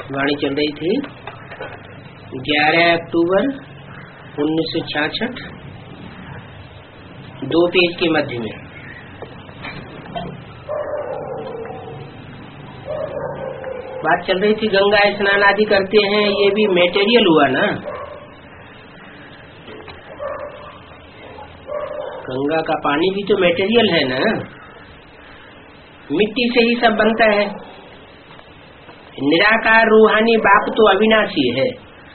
वाणी चल रही थी 11 अक्टूबर 1966, 2 पेज के मध्य में। बात चल रही थी गंगा स्नान आदि करते हैं, ये भी मेटेरियल हुआ ना। गंगा का पानी भी तो मेटेरियल है ना, मिट्टी से ही सब बनता है। निराकार रूहानी बाप तो अविनाशी है।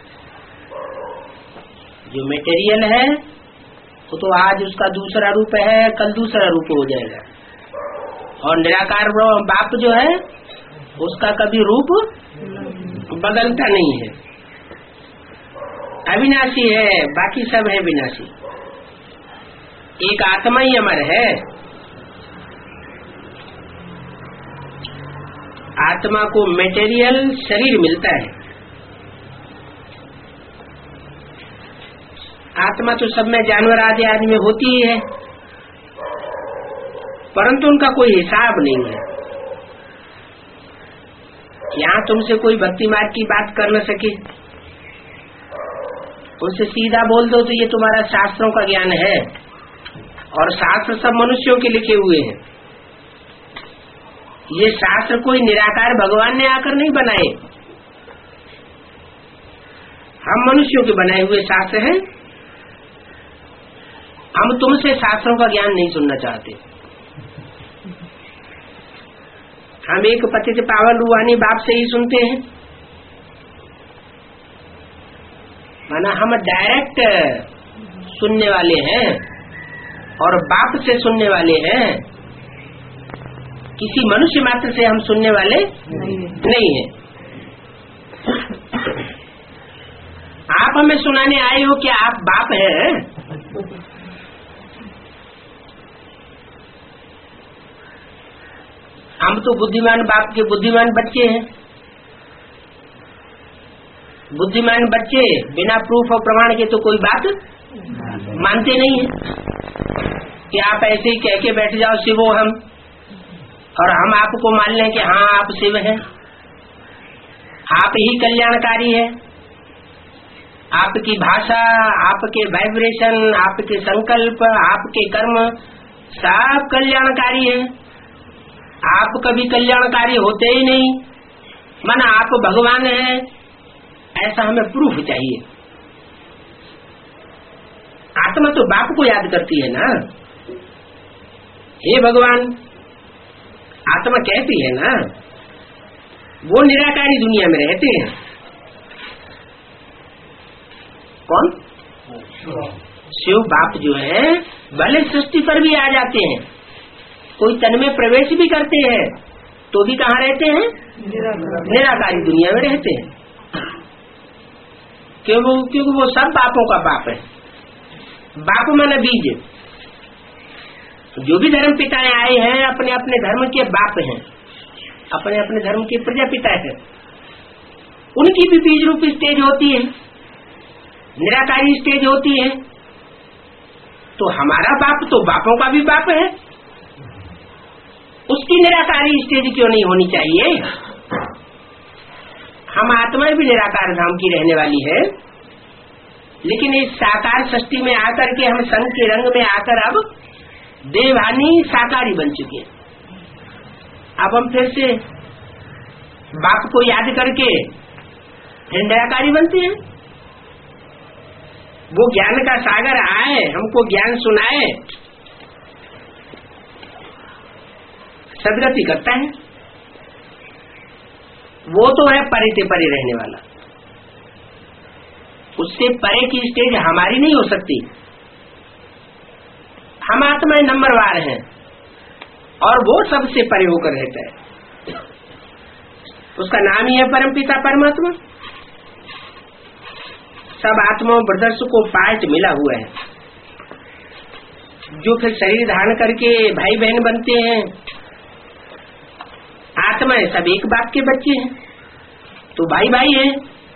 जो मेटेरियल है वो तो आज उसका दूसरा रूप है, कल दूसरा रूप हो जाएगा। और निराकार बाप जो है उसका कभी रूप बदलता नहीं है, अविनाशी है, बाकी सब है विनाशी। एक आत्मा ही अमर है। आत्मा को मेटेरियल शरीर मिलता है। आत्मा तो सब में जानवर आदि में होती ही है, परंतु उनका कोई हिसाब नहीं है। यहाँ तुमसे कोई भक्ति मार्ग की बात कर न सके, उससे सीधा बोल दो तो ये तुम्हारा शास्त्रों का ज्ञान है, और शास्त्र सब मनुष्यों के लिखे हुए हैं। ये शास्त्र कोई निराकार भगवान ने आकर नहीं बनाए, हम मनुष्यों के बनाए हुए शास्त्र हैं। हम तुमसे शास्त्रों का ज्ञान नहीं सुनना चाहते। हम एक पतित पावन रूहानी बाप से ही सुनते हैं। माना हम डायरेक्ट सुनने वाले हैं और बाप से सुनने वाले हैं। किसी मनुष्य मात्र से हम सुनने वाले नहीं हैं। आप हमें सुनाने आए हो कि आप बाप हैं। हम तो बुद्धिमान बाप के बुद्धिमान बच्चे हैं। बुद्धिमान बच्चे बिना प्रूफ और प्रमाण के तो कोई बात मानते नहीं है कि आप ऐसे ही कह के बैठ जाओ शिव हो हम, और हम आपको मान लें कि हाँ आप शिव हैं, आप ही कल्याणकारी है। आपकी भाषा, आपके वाइब्रेशन, आपके संकल्प, आपके कर्म सब कल्याणकारी है। आप कभी कल्याणकारी होते ही नहीं, माना आप भगवान हैं, ऐसा हमें प्रूफ चाहिए। आत्मा तो बाप को याद करती है ना, हे भगवान। आत्मा कहती है ना, वो निराकारी दुनिया में रहते हैं। कौन? शिव बाप जो है भले सृष्टि पर भी आ जाते हैं, कोई तन में प्रवेश भी करते हैं, तो भी कहाँ रहते हैं? निराकारी दुनिया में रहते हैं। क्योंकि वो सब बापों का बाप है। बाप माना बीज। जो भी धर्म पिताएं आए हैं अपने अपने धर्म के बाप हैं, अपने अपने धर्म के प्रजापिता हैं। उनकी भी बीज रूप स्टेज होती है, निराकारी स्टेज होती है। तो हमारा बाप तो बापों का भी बाप है, उसकी निराकारी स्टेज क्यों नहीं होनी चाहिए? हम आत्मा भी निराकार धाम की रहने वाली है, लेकिन इस साकार सृष्टि में आकर के हम संग के रंग में आकर अब देवहानी साकारी बन चुके हैं। अब हम फिर से बाप को याद करके फिर निराकारी बनते हैं। वो ज्ञान का सागर आए, हमको ज्ञान सुनाए, सदगति करता है। वो तो है परे से परे रहने वाला, उससे परे की स्टेज हमारी नहीं हो सकती। हम आत्माएं नंबरवार हैं और वो सबसे परे होकर रहता है। उसका नाम ही है परमपिता परमात्मा। सब आत्माओं ब्रदर्स को पार्ट मिला हुआ है, जो फिर शरीर धारण करके भाई बहन बनते हैं। आत्माएं सब एक बाप के बच्चे हैं, तो भाई भाई हैं।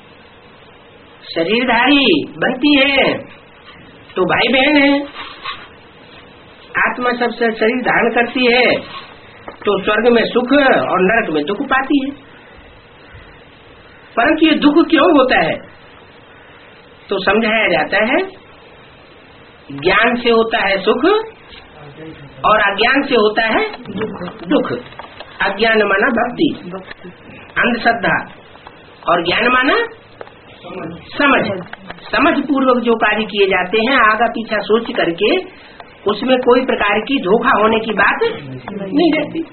शरीरधारी बनती है तो भाई बहन है। आत्मा सबसे शरीर धारण करती है तो स्वर्ग में सुख और नरक में दुख पाती है। परंतु ये दुख क्यों होता है? तो समझाया जाता है ज्ञान से होता है सुख और अज्ञान से होता है दुख। अज्ञान माना भक्ति, अंधश्रद्धा, और ज्ञान माना समझ। समझ पूर्वक जो कार्य किए जाते हैं आगा पीछा सोच करके, उसमें कोई प्रकार की धोखा होने की बात नहीं रहती।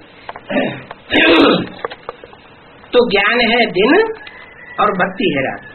तो ज्ञान है दिन और भक्ति है रात।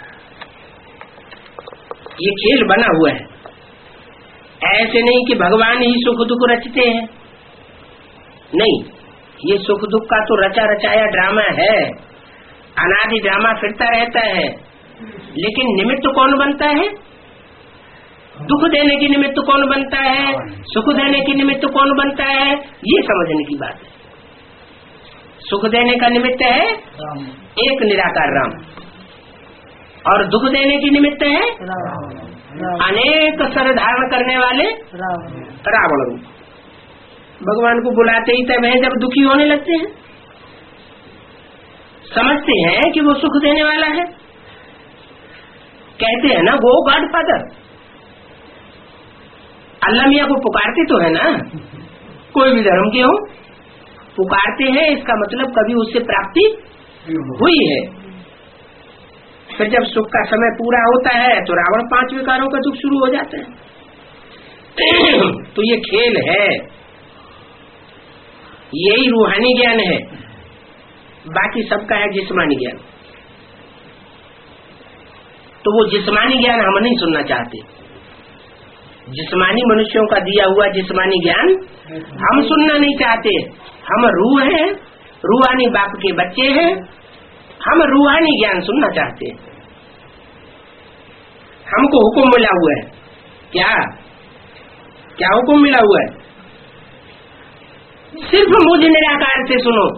ये खेल बना हुआ है। ऐसे नहीं कि भगवान ही सुख दुख रचते हैं, नहीं, ये सुख दुख का तो रचा रचाया ड्रामा है, अनादि ड्रामा फिरता रहता है। लेकिन निमित्त कौन बनता है? दुख देने की निमित्त कौन बनता है, सुख देने की निमित्त कौन बनता है, ये समझने की बात है। सुख देने का निमित्त है एक निराकार राम, और दुख देने की निमित्त है अनेक सर धारण करने वाले रावण रूप। भगवान को बुलाते ही तब है जब दुखी होने लगते हैं। समझते हैं कि वो सुख देने वाला है, कहते हैं ना गो गॉड फादर। अल्लाह मियाँ को पुकारते तो है ना, कोई भी धर्म के हो पुकारते हैं, इसका मतलब कभी उससे प्राप्ति हुई है। फिर जब सुख का समय पूरा होता है तो रावण 5 विकारों का दुख शुरू हो जाता है। तो ये खेल है, यही रूहानी ज्ञान है, बाकी सबका है जिस्मानी ज्ञान। तो वो जिस्मानी ज्ञान हम नहीं सुनना चाहते। जिस्मानी मनुष्यों का दिया हुआ जिस्मानी ज्ञान हम सुनना नहीं चाहते। हम रूह हैं, रूहानी बाप के बच्चे हैं, हम रूहानी ज्ञान सुनना चाहते हैं। हमको हुक्म मिला हुआ है, क्या क्या हुक्म मिला हुआ है? सिर्फ मुझ निराकार से सुनो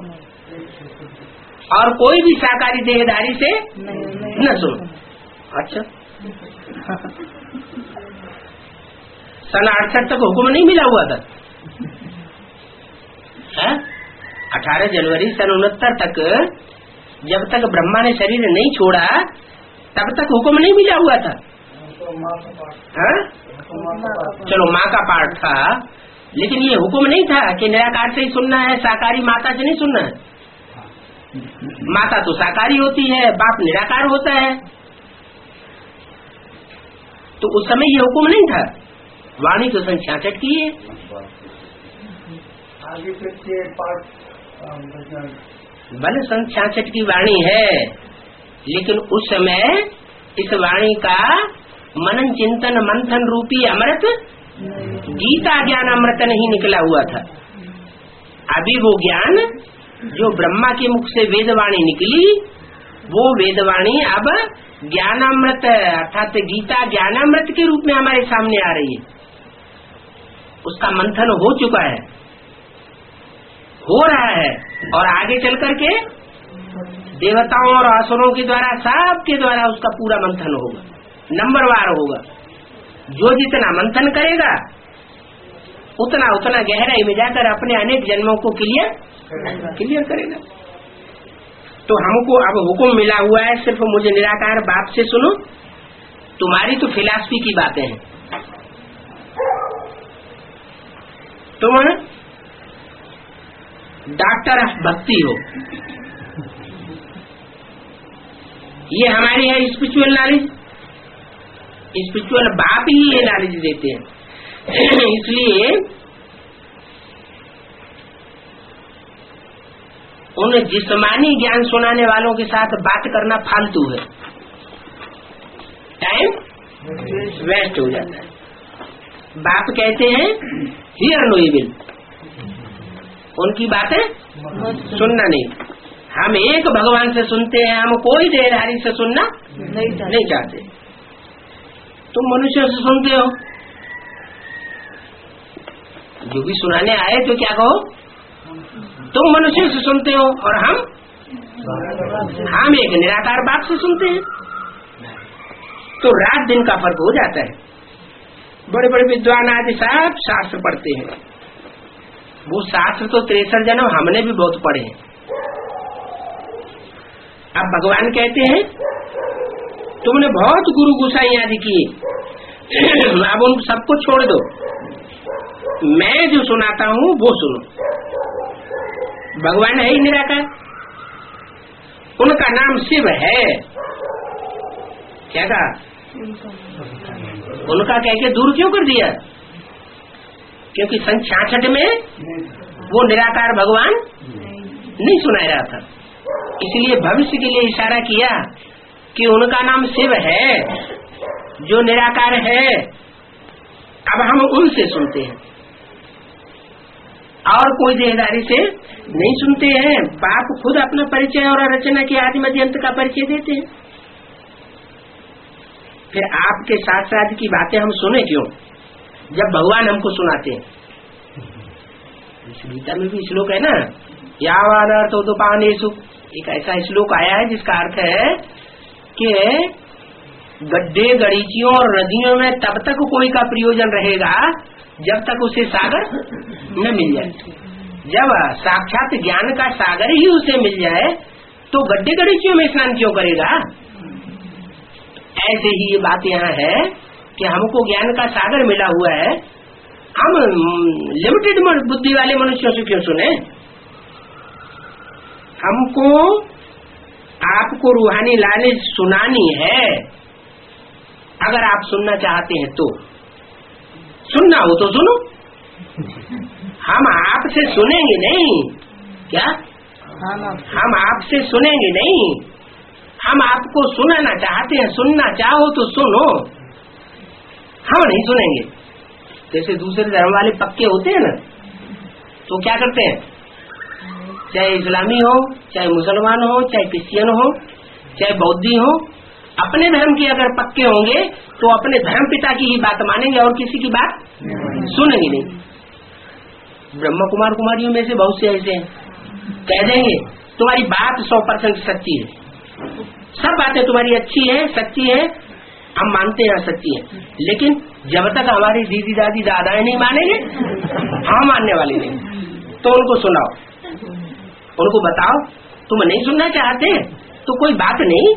और कोई भी साकारी देहधारी से न सुनो। अच्छा, सन 68 तक हुक्म नहीं मिला हुआ था है? 18 जनवरी सन 69 तक, जब तक ब्रह्मा ने शरीर नहीं छोड़ा तब तक हुक्म नहीं मिला हुआ था। चलो माँ का पाठ था, लेकिन ये हुक्म नहीं था कि निराकार से ही सुनना है, साकारी माता से नहीं सुनना है। माता तो साकारी होती है, बाप निराकार होता है। तो उस समय ये हुक्म नहीं था। वाणी तो सन 66 की है। भले सन 66 की वाणी है, लेकिन उस समय इस वाणी का मनन चिंतन मंथन रूपी अमृत गीता ज्ञान अमृत नहीं निकला हुआ था। अभी वो ज्ञान जो ब्रह्मा के मुख से वेदवाणी निकली, वो वेदवाणी अब ज्ञानामृत अर्थात गीता ज्ञानामृत के रूप में हमारे सामने आ रही है। उसका मंथन हो चुका है, हो रहा है, और आगे चल करके देवताओं और असुरों के द्वारा, सबके द्वारा उसका पूरा मंथन होगा, नंबरवार होगा। जो जितना मंथन करेगा उतना उतना गहराई में जाकर अपने अनेक जन्मों को क्लियर करेगा। तो हमको अब हुक्म मिला हुआ है, सिर्फ मुझे निराकार बाप से सुनो। तुम्हारी तो फिलॉसफी की बातें हैं, तुम डॉक्टर ऑफ भक्ति हो, ये हमारी है स्पिरिचुअल नॉलेज। स्पिरिचुअल बाप ही ये नॉलेज देते हैं। इसलिए उन जिस्मानी ज्ञान सुनाने वालों के साथ बात करना फालतू है, टाइम वेस्ट हो जाता है। बाप कहते हैं हियर नो इविल, उनकी बातें सुनना नहीं। हम एक भगवान से सुनते हैं, हम कोई देहधारी से सुनना नहीं चाहते। तुम मनुष्य से सुनते हो, जो भी सुनाने आए तो क्या कहो, तुम मनुष्य से सुनते हो और हम एक निराकार बाप से सुनते हैं। तो रात दिन का फर्क हो जाता है। बड़े बड़े विद्वान आदि सब शास्त्र पढ़ते हैं, वो शास्त्र तो 63 जन्म हमने भी बहुत पढ़े हैं। अब भगवान कहते हैं तुमने बहुत गुरु गोसाई आदि किए, अब उन सबको छोड़ दो, मैं जो सुनाता हूँ वो सुनो। भगवान है ही निराकार, उनका नाम शिव है। क्या कहा? उनका कह के दूर क्यों कर दिया? क्योंकि सन 66 में वो निराकार भगवान नहीं सुनाया रहा था, इसलिए भविष्य के लिए इशारा किया कि उनका नाम शिव है जो निराकार है। अब हम उनसे सुनते हैं और कोई देहदारी से नहीं सुनते हैं। बाप खुद अपना परिचय और रचना के आदि मध्य अंत का परिचय देते हैं। फिर आपके साथ साथ की बातें हम सुने क्यों, जब भगवान हमको सुनाते हैं? इस गीता में भी श्लोक है ना, यावान अर्थोपानेषु, एक ऐसा श्लोक आया है जिसका अर्थ है कि गड्ढे गरीचियों और नदियों में तब तक कोई का प्रयोजन रहेगा जब तक उसे सागर न मिल जाए। जब साक्षात ज्ञान का सागर ही उसे मिल जाए तो गड्ढे गरीचियों में स्नान क्यों करेगा? ऐसे ही ये बात यहाँ है कि हमको ज्ञान का सागर मिला हुआ है, हम लिमिटेड बुद्धि वाले मनुष्यों से क्यों सुने? हमको आपको रूहानी लाने सुनानी है। अगर आप सुनना चाहते हैं तो सुनना हो तो सुनो, हम आपसे सुनेंगे नहीं। क्या? हम आपसे सुनेंगे नहीं, हम आपको सुनाना चाहते हैं। सुनना चाहो तो सुनो, हम नहीं सुनेंगे। जैसे दूसरे धर्म वाले पक्के होते हैं ना, तो क्या करते हैं, चाहे इस्लामी हो, चाहे मुसलमान हो, चाहे क्रिश्चियन हो, चाहे बौद्धी हो, अपने धर्म के अगर पक्के होंगे तो अपने धर्म पिता की ही बात मानेंगे और किसी की बात सुनेंगे नहीं। ब्रह्म कुमार कुमारियों में से बहुत से ऐसे हैं, कह देंगे तुम्हारी बात 100% सच्ची है, सब बातें तुम्हारी अच्छी है, सच्ची है, हम मानते हैं सच्ची है, लेकिन जब तक हमारी दीदी दादी दादाएं नहीं मानेंगे हम मानने वाले नहीं। तो उनको सुनाओ, उनको बताओ तुम नहीं सुनना चाहते तो कोई बात नहीं,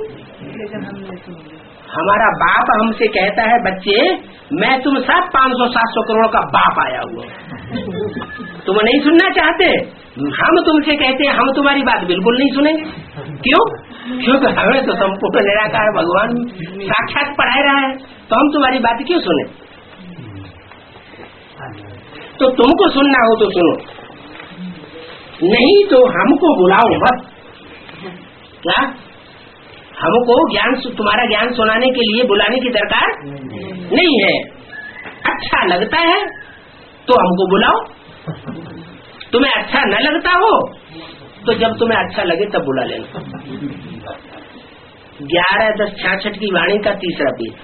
हमारा बाप हमसे कहता है बच्चे मैं तुम सब 500-700 करोड़ का बाप आया हुआ, तुम नहीं सुनना चाहते, हम तुमसे कहते हैं हम तुम्हारी बात बिल्कुल नहीं सुनेंगे। क्यों? क्योंकि हमें तो संपूर्ण निराकार भगवान साक्षात पढ़ा रहा है, तो हम तुम्हारी बात क्यों सुने? तो तुमको सुनना हो तो सुनो, नहीं तो हमको बुलाओ मत। क्या? हमको ज्ञान, तुम्हारा ज्ञान सुनाने के लिए बुलाने की दरकार नहीं है। अच्छा लगता है तो हमको बुलाओ, तुम्हें अच्छा न लगता हो तो जब तुम्हें अच्छा लगे तब बुला लेना। 11-10-66 की वाणी का तीसरा पेज।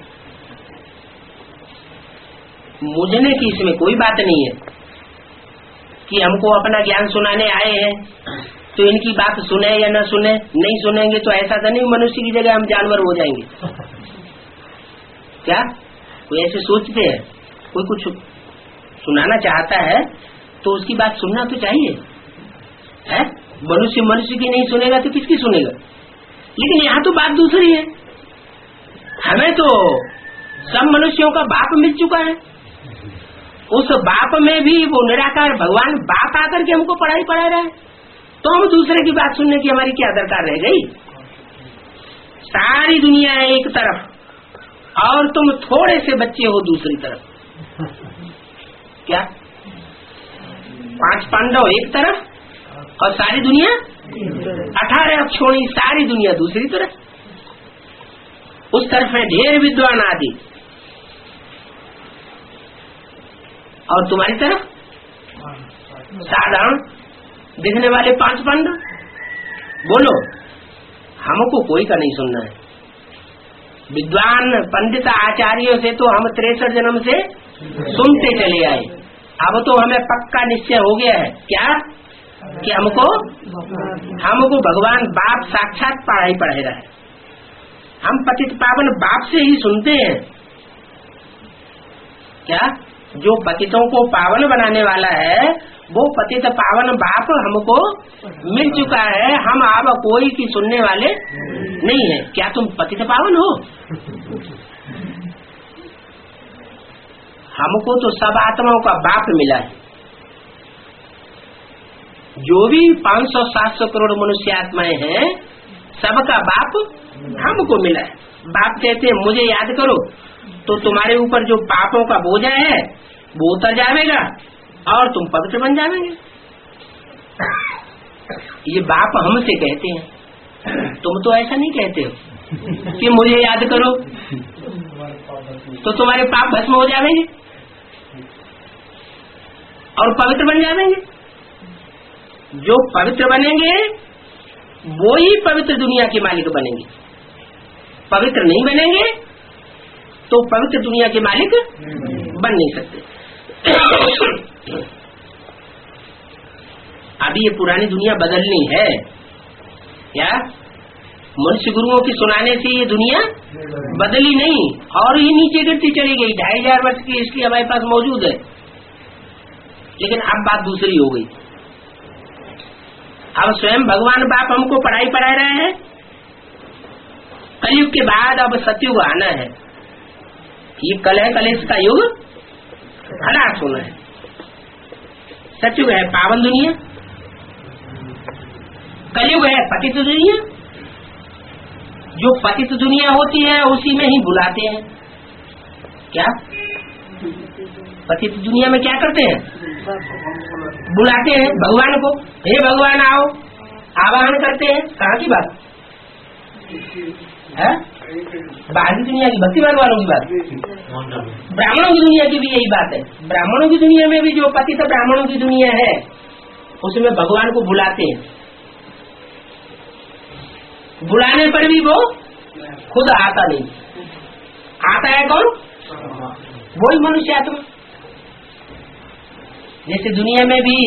मुझने की इसमें कोई बात नहीं है कि हमको अपना ज्ञान सुनाने आए हैं तो इनकी बात सुने या न सुने। नहीं सुनेंगे तो ऐसा तो नहीं मनुष्य की जगह हम जानवर हो जाएंगे। क्या कोई ऐसे सोचते हैं? कोई कुछ सुनाना चाहता है तो उसकी बात सुनना तो चाहिए है? मनुष्य की नहीं सुनेगा तो किसकी सुनेगा? लेकिन यहाँ तो बात दूसरी है, हमें तो सब मनुष्यों का बाप मिल चुका है, उस बाप में भी वो निराकार भगवान बाप आकर के हमको पढ़ा रहा है, तो हम दूसरे की बात सुनने की हमारी क्या दरकार रह गई? सारी दुनिया है एक तरफ और तुम थोड़े से बच्चे हो दूसरी तरफ। क्या? 5 पांडव एक तरफ और सारी दुनिया 18 अक्षोणी सारी दुनिया दूसरी तरफ। उस तरफ है ढेर विद्वान आदि और तुम्हारी तरफ साधारण दिखने वाले 5 पांडव। बोलो, हमको कोई का नहीं सुनना है। विद्वान पंडित आचार्यों से तो हम 63 जन्म से सुनते चले आए, अब तो हमें पक्का निश्चय हो गया है। क्या? कि हमको भगवान बाप साक्षात पढ़ा रहा है। हम पतित पावन बाप से ही सुनते हैं। क्या? जो पतितों को पावन बनाने वाला है वो पतित पावन बाप हमको मिल चुका है, हम अब कोई की सुनने वाले नहीं है। क्या तुम पतित पावन हो? हमको तो सब आत्माओं का बाप मिला है। जो भी 500-700 करोड़ मनुष्य आत्माएं हैं, सबका बाप हमको मिला है। बाप कहते हैं मुझे याद करो तो तुम्हारे ऊपर जो पापों का बोझा है वो उतर जाएगा और तुम पवित्र बन जाएंगे। ये बाप हमसे कहते हैं। तुम तो ऐसा नहीं कहते हो कि मुझे याद करो तो तुम्हारे पाप भस्म हो जाएंगे और पवित्र बन जाएंगे। जो पवित्र बनेंगे वो ही पवित्र दुनिया के मालिक बनेंगे। पवित्र नहीं बनेंगे तो पवित्र दुनिया के मालिक बन नहीं सकते। अभी ये पुरानी दुनिया बदलनी है क्या? मनुष्य गुरुओं की सुनाने से ये दुनिया बदली नहीं और ही नीचे गिरती चली गई। 2500 वर्ष की हिस्ट्री हमारे पास मौजूद है, लेकिन अब बात दूसरी हो गई। अब स्वयं भगवान बाप हमको पढ़ाई पढ़ा रहे हैं। कलयुग के बाद अब सतयुग आना है। ये कलह कलेश का युग हलाक होना है। सतयुग है पावन दुनिया, कलयुग है पतित दुनिया। जो पतित दुनिया होती है उसी में ही बुलाते हैं। क्या पतित दुनिया में क्या करते हैं? बुलाते हैं भगवान को, हे भगवान आओ, आवाहन करते हैं। कहाँ की बात है? बाहरी दुनिया की, भक्ति मार्ग वालों की बात। ब्राह्मणों की दुनिया की भी यही बात है। ब्राह्मणों की दुनिया में भी जो पतित ब्राह्मणों की दुनिया है उसमें भगवान को बुलाते हैं। बुलाने पर भी वो खुद आता नहीं। आता है कौन? वही मनुष्य आत्मा। जैसे दुनिया में भी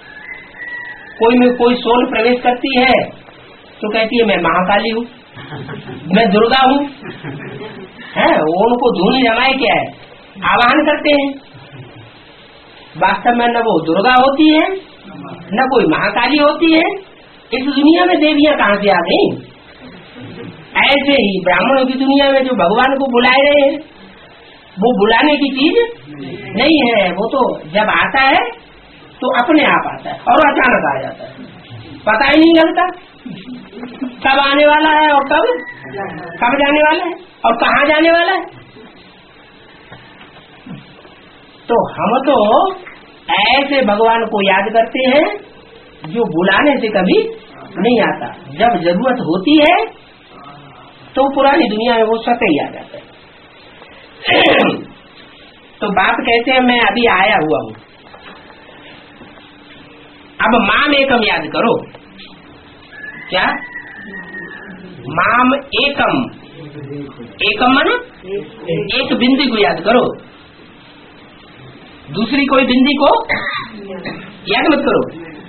कोई सोल प्रवेश करती है तो कहती है मैं महाकाली हूँ, मैं दुर्गा हूँ, है उनको धूनी जमाए क्या है, आवाहन करते हैं। वास्तव में न वो दुर्गा होती है न कोई महाकाली होती है। इस दुनिया में देवियां कहाँ से आ गई? ऐसे ही ब्राह्मणों की दुनिया में जो भगवान को बुलाए रहे हैं वो बुलाने की चीज नहीं है। वो तो जब आता है तो अपने आप आता है और अचानक आ जाता है, पता ही नहीं लगता कब आने वाला है और कब जाने वाला है और कहाँ जाने वाला है। तो हम तो ऐसे भगवान को याद करते हैं जो बुलाने से कभी नहीं आता। जब जरूरत होती है तो पुरानी दुनिया में वो स्वतः ही आ जाता है। तो बाप कहते हैं मैं अभी आया हुआ हूँ, अब माम एकम याद करो। क्या? माम एकम, एकम माना एक बिंदी को याद करो, दूसरी कोई बिंदी को याद मत करो।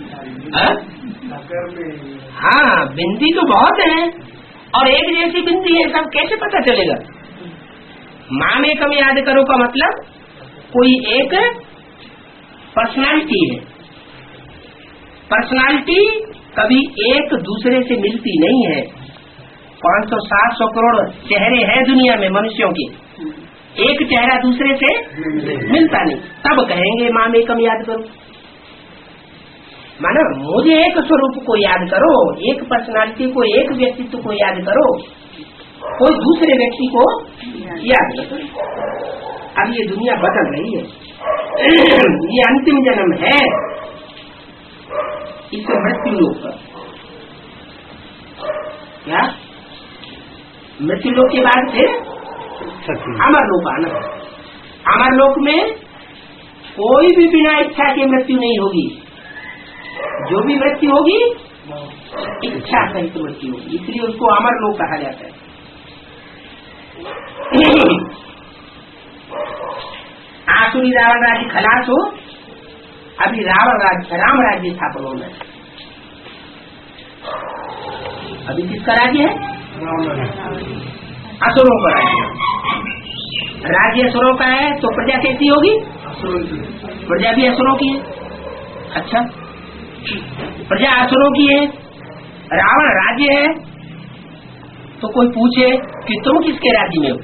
हाँ बिंदी तो बहुत है और एक जैसी बिंदी है, सब कैसे पता चलेगा? माम एकम याद करो का मतलब कोई एक पर्सनालिटी है। पर्सनालिटी कभी एक दूसरे से मिलती नहीं है। 500-700 करोड़ चेहरे हैं दुनिया में मनुष्यों के, एक चेहरा दूसरे से मिलता नहीं। तब कहेंगे माम एकम याद करो। मानो मुझे एक स्वरूप को याद करो, एक पर्सनालिटी को, एक व्यक्तित्व को याद करो, कोई दूसरे व्यक्ति को याद न करो। अब ये दुनिया बदल रही है। ये अंतिम जन्म है, इससे मृत्यु लोक। क्या? मृत्यु लोक के बाद फिर अमर लोक आना। अमर लोक में कोई भी बिना इच्छा के मृत्यु नहीं होगी। जो भी मृत्यु होगी इच्छा सहित मृत्यु होगी, इसलिए उसको अमर लोक कहा जाता है। आसुरी रावण राज्य खलास हो, अभी राम राज्य स्थापन होना है। अभी किसका राज्य है? असुरों का राज्य। राज्य असुरों का है तो प्रजा कैसी होगी? प्रजा भी असुरों की है। अच्छा, प्रजा असुरों की है, रावण राज्य है, तो कोई पूछे कि तुम किसके राज्य में हो?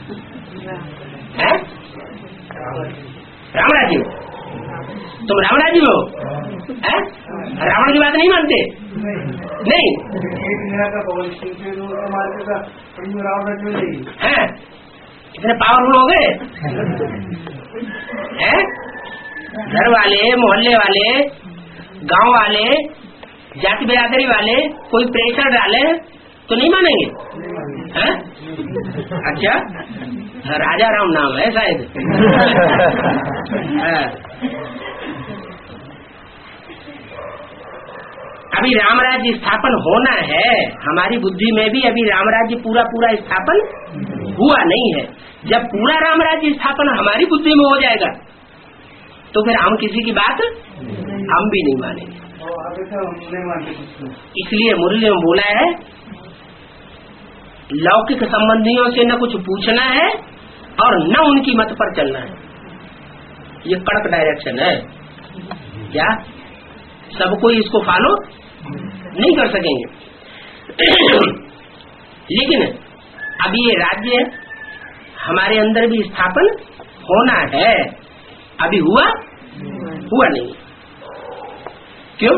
राम राज्य में? तुम राम राज्य में हो? रावण की बात नहीं मानते? नहीं है, इतने पावरफुल हो गए हैं? घर वाले, मोहल्ले वाले, गांव वाले, जाति बिरादरी वाले कोई प्रेशर डाले तो नहीं मानेंगे हैं? अच्छा, राजा राम नाम है शायद। अभी राम राज्य स्थापन होना है, हमारी बुद्धि में भी अभी राम राज्य पूरा पूरा स्थापन हुआ नहीं है। जब पूरा राम राज्य स्थापन हमारी बुद्धि में हो जाएगा तो फिर हम किसी की बात हम भी नहीं मानेंगे। इसलिए मुरली में बोला है, लौकिक संबंधियों से न कुछ पूछना है और न उनकी मत पर चलना है। ये कड़क डायरेक्शन है। क्या सब कोई इसको फॉलो नहीं कर सकेंगे? लेकिन अभी ये राज्य हमारे अंदर भी स्थापन होना है, अभी हुआ नहीं। क्यों?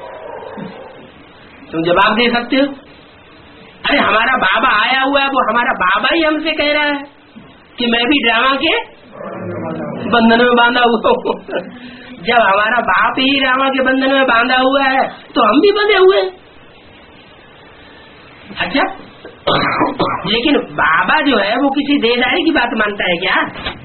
तुम जवाब दे सकते हो? अरे हमारा बाबा आया हुआ है, वो हमारा बाबा ही हमसे कह रहा है कि मैं भी ड्रामा के बंधन में बांधा हुआ हूँ। जब हमारा बाप ही ड्रामा के बंधन में बांधा हुआ है तो हम भी बंधे हुए। अच्छा, लेकिन बाबा जो है वो किसी देदारी की बात मानता है क्या?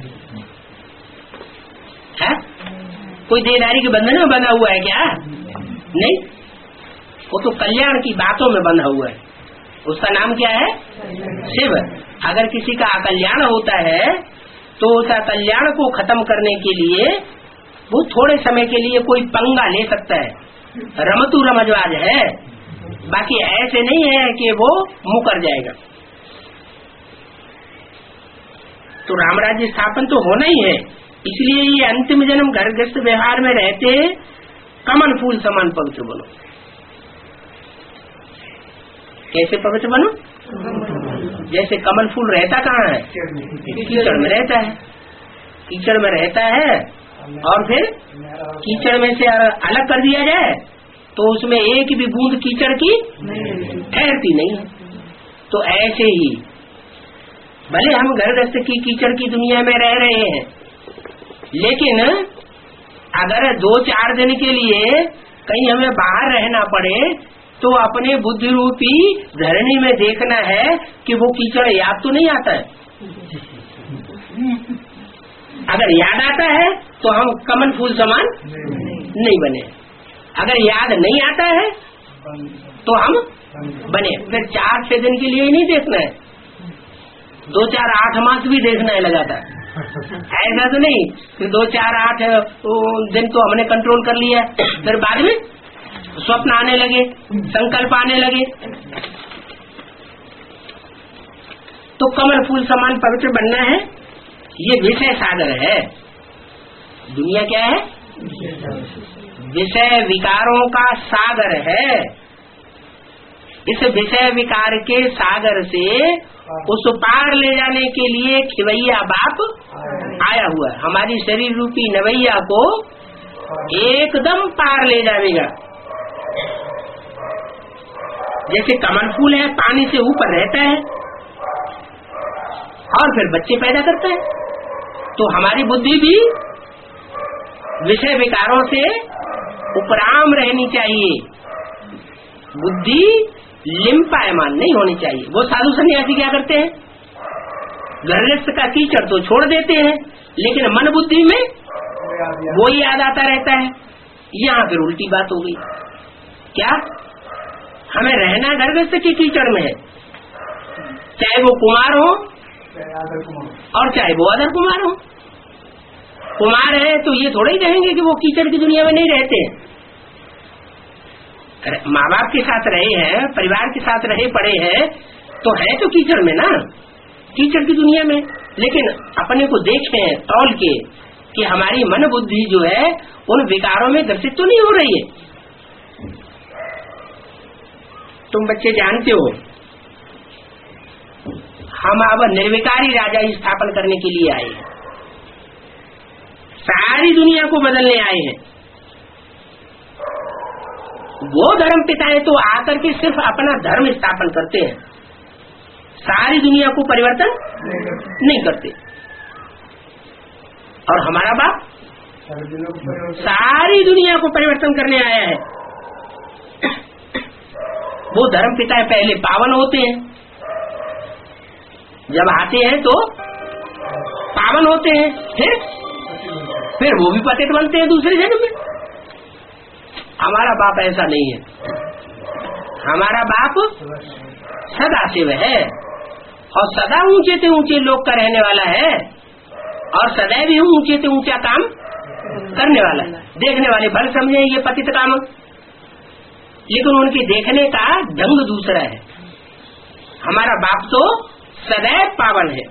है? कोई देदारी के बंधन में बंधा हुआ है क्या? नहीं, वो तो कल्याण की बातों में बंधा हुआ है। उसका नाम क्या है? शिव। अगर किसी का अकल्याण होता है तो उस अकल्याण को खत्म करने के लिए वो थोड़े समय के लिए कोई पंगा ले सकता है, रमतू रमजवाज है, बाकी ऐसे नहीं है कि वो मुकर जाएगा। तो राम राज्य स्थापन तो होना ही है। इसलिए ये अंतिम जन्म घर गृहस्थ व्यवहार में रहते कमल फूल समान पवित्र बनो। कैसे पवित्र बनो? जैसे कमल फूल रहता कहाँ है? कीचड़ में रहता है। कीचड़ में रहता है और फिर कीचड़ में से अलग कर दिया जाए तो उसमें एक भी बूंद कीचड़ की ठहरती नहीं है। तो ऐसे ही भले हम घर गृहस्थ की कीचड़ की दुनिया में रह रहे हैं, लेकिन अगर 2-4 दिन के लिए कहीं हमें बाहर रहना पड़े तो अपने बुद्धि रूपी धरणी में देखना है कि वो कीचड़ याद तो नहीं आता है। अगर याद आता है तो हम कमल फूल समान नहीं बने, अगर याद नहीं आता है तो हम बने। फिर 4-6 दिन के लिए ही नहीं देखना है, 2-4-8 मास भी देखना है लगातार। ऐसा तो नहीं कि 2-4-8 दिन तो हमने कंट्रोल कर लिया, फिर बाद में स्वप्न आने लगे, संकल्प आने लगे। तो कमल फूल समान पवित्र बनना है, ये विषय सागर है। दुनिया क्या है? विषय विकारों का सागर है। इस विषय विकार के सागर से उस पार ले जाने के लिए खिवैया बाप आया हुआ है। हमारी शरीर रूपी नवैया को एकदम पार ले जाएगा। जैसे कमल फूल है, पानी से ऊपर रहता है और फिर बच्चे पैदा करता है, तो हमारी बुद्धि भी विषय विकारों से उपराम रहनी चाहिए। बुद्धि लिम्पायमान नहीं होनी चाहिए। वो साधु सन्यासी क्या करते हैं? गृहस्थ का कीचड़ तो छोड़ देते हैं, लेकिन मन बुद्धि में वो ही याद आता रहता है। यहाँ फिर उल्टी बात हो गई। क्या हमें रहना गृहस्थ की कीचड़ में है, चाहे वो कुमार हो और चाहे वो अदर कुमार हो। कुमार है तो ये थोड़ा ही कहेंगे कि वो कीचड़ की दुनिया में नहीं रहते हैं। माँ बाप के साथ रहे हैं, परिवार के साथ रहे पड़े हैं, तो है तो कीचड़ में ना, कीचड़ की दुनिया में। लेकिन अपने को देखें तौल के कि हमारी मन बुद्धि जो है उन विकारों में ग्रसित तो नहीं हो रही है। तुम बच्चे जानते हो हम अब निर्विकारी राजा स्थापन करने के लिए आए हैं, सारी दुनिया को बदलने आए हैं। वो धर्म पिताएं तो आकर के सिर्फ अपना धर्म स्थापन करते हैं, सारी दुनिया को परिवर्तन नहीं करते। और हमारा बाप सारी दुनिया को परिवर्तन करने आया है। वो धर्म पिता पहले पावन होते हैं, जब आते हैं तो पावन होते हैं, फिर वो भी पतित बनते हैं दूसरे जन्म में। हमारा बाप ऐसा नहीं है, हमारा बाप सदा शिव है और सदा ऊंचे से ऊंचे लोक का रहने वाला है और सदैव ही ऊंचे से ऊंचा काम करने वाला है। देखने वाले भल समझे ये पतित काम, लेकिन उनके देखने का ढंग दूसरा है। हमारा बाप तो सदैव पावन है।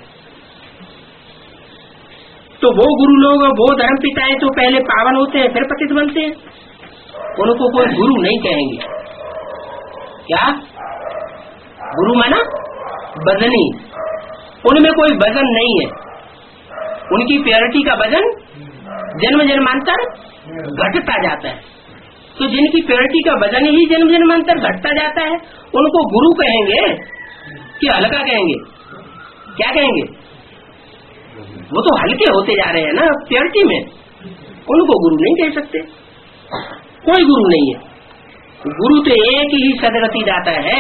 तो वो गुरु लोग, वो धर्म पिताएं तो पहले पावन होते हैं फिर पतित बनते हैं, उनको कोई गुरु नहीं कहेंगे। क्या गुरु माना बदनी, उनमें कोई वजन नहीं है, उनकी प्योरिटी का वजन जन्म जन्मांतर घटता जाता है। तो जिनकी प्योरिटी का वजन ही जन्म जन्मांतर घटता जाता है उनको गुरु कहेंगे कि हल्का कहेंगे? क्या कहेंगे? वो तो हल्के होते जा रहे हैं ना प्योरिटी में, उनको गुरु नहीं कह सकते। कोई गुरु नहीं है। गुरु तो एक ही सदगति दाता है,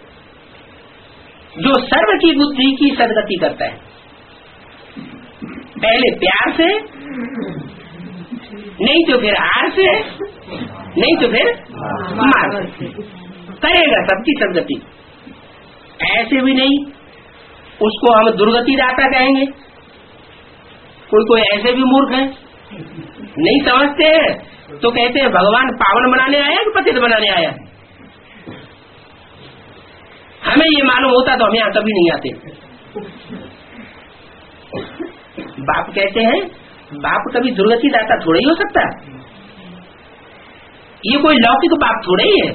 जो सर्व की बुद्धि की सदगति करता है। पहले प्यार से, नहीं तो फिर हार से, नहीं तो फिर मार से करेगा सबकी सदगति। ऐसे भी नहीं उसको हम दुर्गति दाता कहेंगे। कोई ऐसे भी मूर्ख है, नहीं समझते हैं तो कहते हैं भगवान पावन बनाने आया कि पतित बनाने आया। हमें ये मालूम होता तो हम यहाँ कभी नहीं आते। बाप कहते हैं, बाप कभी दुर्गति दाता थोड़ा ही हो सकता है। ये कोई लौकिक बाप थोड़ा ही है,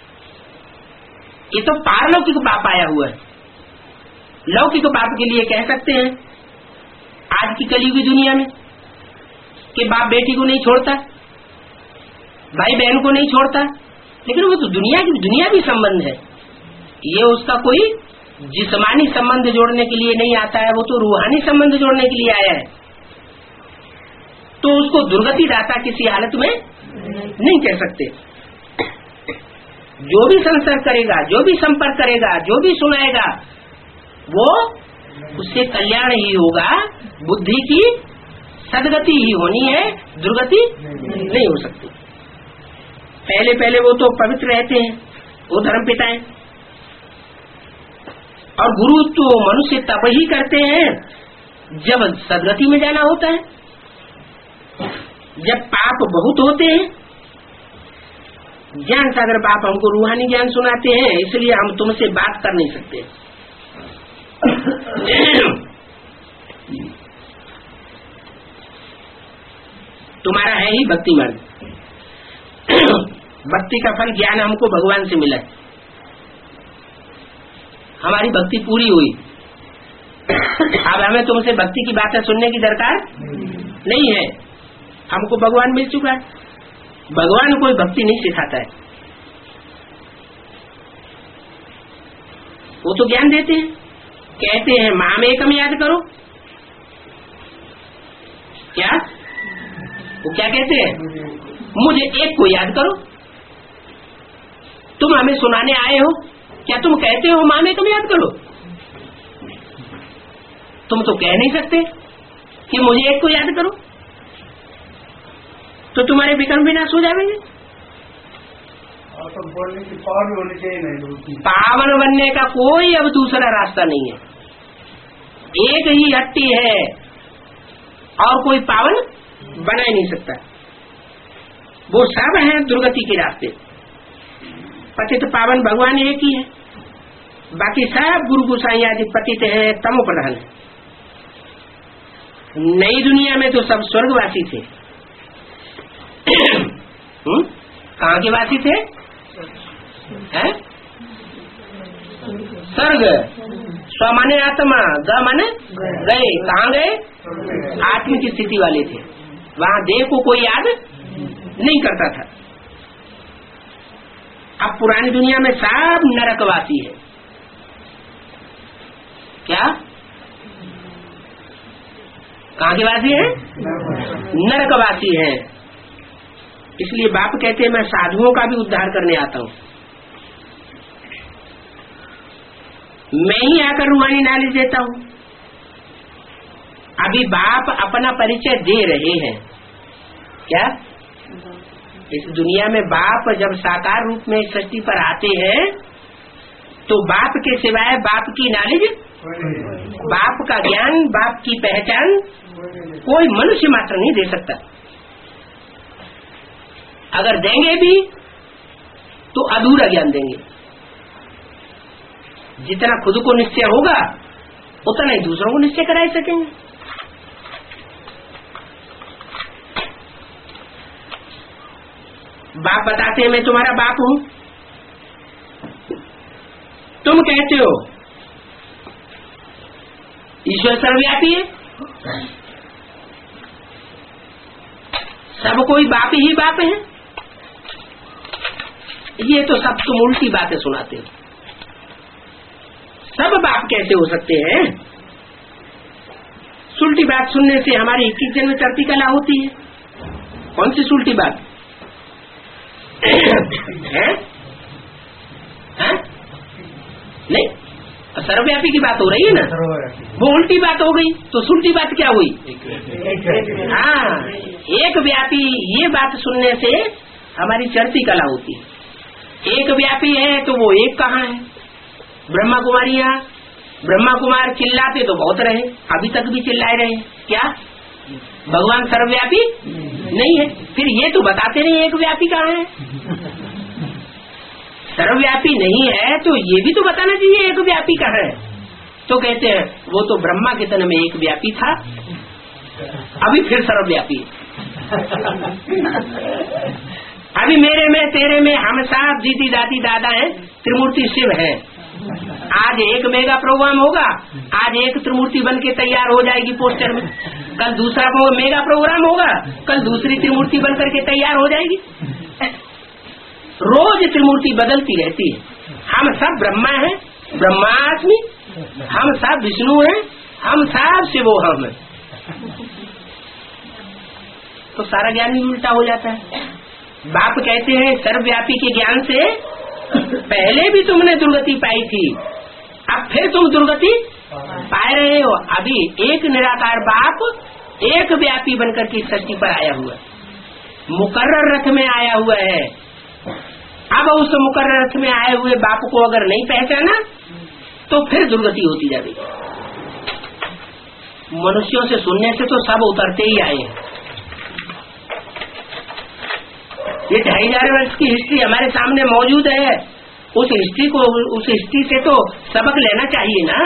ये तो पारलौकिक बाप आया हुआ है। लौकिक बाप के लिए कह सकते हैं आज की कलयुगी दुनिया में कि बाप बेटी को नहीं छोड़ता, भाई बहन को नहीं छोड़ता, लेकिन वो तो दुनिया भी संबंध है। ये उसका कोई जिस्मानी संबंध जोड़ने के लिए नहीं आता है, वो तो रूहानी संबंध जोड़ने के लिए आया है। तो उसको दुर्गति दाता किसी हालत में नहीं कह सकते। जो भी संसर्ग करेगा, जो भी संपर्क करेगा, जो भी सुनाएगा, वो उससे कल्याण ही होगा। बुद्धि की सदगति ही होनी है, दुर्गति नहीं हो सकती। पहले पहले वो तो पवित्र रहते हैं, वो धर्म पिताएं। और गुरु तो मनुष्य तब ही करते हैं जब सदगति में जाना होता है, जब पाप बहुत होते हैं। ज्ञान सागर बाप हमको रूहानी ज्ञान सुनाते हैं, इसलिए हम तुमसे बात कर नहीं सकते। तुम्हारा है ही भक्ति मार्ग। भक्ति का फल ज्ञान हमको भगवान से मिला है, हमारी भक्ति पूरी हुई। अब हमें तुमसे भक्ति की बातें सुनने की दरकार नहीं है, हमको भगवान मिल चुका है। भगवान कोई भक्ति नहीं सिखाता है, वो तो ज्ञान देते हैं। कहते हैं माम एकम याद करो। क्या वो क्या कहते हैं? मुझे एक को याद करो। तुम हमें सुनाने आए हो, क्या तुम कहते हो माम एकम याद करो? तुम तो कह नहीं सकते कि मुझे एक को याद करो, तो तुम्हारे विकर्म विनाश हो जाएंगे। पावन बनने का कोई अब दूसरा रास्ता नहीं है, एक ही हट्टी है और कोई पावन बना ही नहीं सकता। वो सब है दुर्गति के रास्ते। पतित पावन भगवान एक ही है, बाकी सब गुरु गोसाई आदि पतित है, तमो प्रधान है। नई दुनिया में तो सब स्वर्गवासी थे। कहाँ के वासी थे? हैं? स्वर्ग। स्व माने आत्मा, ग माने गए। कहाँ गए? आत्म की स्थिति वाले थे। वहाँ देह को कोई याद नहीं करता था। अब पुरानी दुनिया में सब नरकवासी है। क्या? कहाँ के वासी है? नरकवासी है। इसलिए बाप कहते हैं मैं साधुओं का भी उद्धार करने आता हूँ। मैं ही आकर रूहानी नॉलेज देता हूँ। अभी बाप अपना परिचय दे रहे हैं। क्या? इस दुनिया में बाप जब साकार रूप में सृष्टि पर आते हैं तो बाप के सिवाय बाप की नॉलेज, बाप का ज्ञान, बाप की पहचान कोई मनुष्य मात्र नहीं दे सकता। अगर देंगे भी तो अधूरा ज्ञान देंगे। जितना खुद को निश्चय होगा उतना ही दूसरों को निश्चय करा सकेंगे। बाप बताते हैं मैं तुम्हारा बाप हूं। तुम कहते हो ईश्वर सर्वव्यापी है, सब कोई बाप ही बाप है। ये तो सब तुम उल्टी बातें सुनाते हो। सब बाप कैसे हो सकते हैं? सुल्टी बात सुनने से हमारी 21 जन्म चढ़ती कला होती है। कौन सी सुल्टी बात है? नहीं, सर्वव्यापी की बात हो रही है ना, वो उल्टी बात हो गई। तो सुल्टी बात क्या हुई? हाँ, एक व्यापी, ये बात सुनने से हमारी चढ़ती कला होती है। एक व्यापी है तो वो एक कहाँ है? ब्रह्मा कुमारियाँ, ब्रह्मा कुमार चिल्लाते तो बहुत रहे, अभी तक भी चिल्लाए रहे। क्या भगवान सर्वव्यापी नहीं है? फिर ये तो बताते नहीं एक व्यापी कहाँ है। सर्वव्यापी नहीं है तो ये भी तो बताना चाहिए एक व्यापी कहाँ है। तो कहते हैं वो तो ब्रह्मा के तन में एक व्यापी था, अभी फिर सर्वव्यापी। अभी मेरे में तेरे में हम साथ जीती दादी दादा हैं, त्रिमूर्ति शिव है। आज एक मेगा प्रोग्राम होगा, आज एक त्रिमूर्ति बन के तैयार हो जाएगी पोस्टर में, कल दूसरा मेगा प्रोग्राम होगा, कल दूसरी त्रिमूर्ति बन करके तैयार हो जाएगी। रोज त्रिमूर्ति बदलती रहती है। हम सब ब्रह्मा हैं, ब्रह्मास्मि, हम सब विष्णु हैं, हम सब शिवो हम हैं। तो सारा ज्ञान भी उल्टा हो जाता है। बाप कहते हैं सर्वव्यापी के ज्ञान से पहले भी तुमने दुर्गति पाई थी, अब फिर तुम दुर्गति पा रहे हो। अभी एक निराकार बाप एक व्यापी बनकर की सृष्टि पर आया हुआ है, मुकर्रर रथ में आया हुआ है। अब उस मुकर्रर रथ में आए हुए बाप को अगर नहीं पहचाना तो फिर दुर्गति होती जाएगी। मनुष्यों से सुनने से तो सब उतरते ही आए हैं। ये 2500 वर्ष की हिस्ट्री हमारे सामने मौजूद है। उस हिस्ट्री से तो सबक लेना चाहिए ना।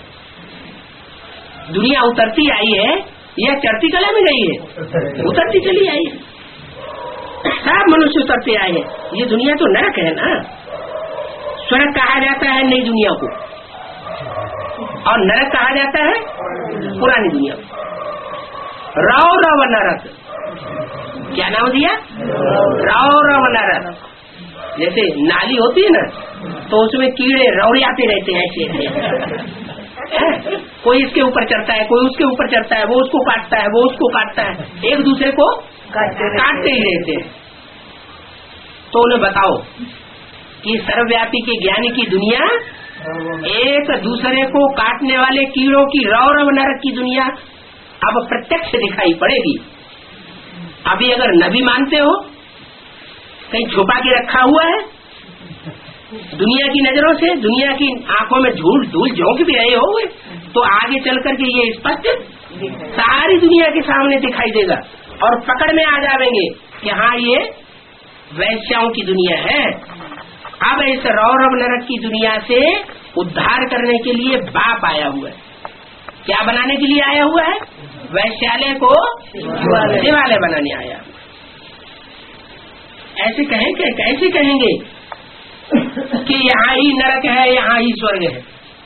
दुनिया उतरती आई है या चढ़ती कला में गई है? उतरती चली आई है। सब मनुष्य उतरते आए हैं। ये दुनिया तो नरक है ना। स्वर्ग कहा जाता है नई दुनिया को, और नरक कहा जाता है पुरानी दुनिया को। रव रव नरक, क्या नाम दिया? रव रव नरक। जैसे नाली होती है ना तो उसमें कीड़े रौड़ियाते रहते हैं ऐसे। कोई इसके ऊपर चढ़ता है, कोई उसके ऊपर चढ़ता है, वो उसको काटता है, वो उसको काटता है, एक दूसरे को काटते ही रहते हैं। तो उन्हें बताओ कि सर्वव्यापी के ज्ञानी की दुनिया एक दूसरे को काटने वाले कीड़ों की रव रव नरक की दुनिया अब प्रत्यक्ष दिखाई पड़ेगी। अभी अगर नबी मानते हो, कहीं छुपा के रखा हुआ है दुनिया की नजरों से, दुनिया की आंखों में धूल झोंक भी रहे हो, तो आगे चल करके ये स्पष्ट सारी दुनिया के सामने दिखाई देगा और पकड़ में आ जाएंगे कि हाँ ये वैश्याओं की दुनिया है। अब इस रौरव नरक की दुनिया से उद्धार करने के लिए बाप आया हुआ है। क्या बनाने के लिए आया हुआ है? वैश्यालय को शिवालय बनाने आया। ऐसे कहें कि कैसे कहेंगे कि यहाँ ही नरक है, यहाँ ही स्वर्ग है?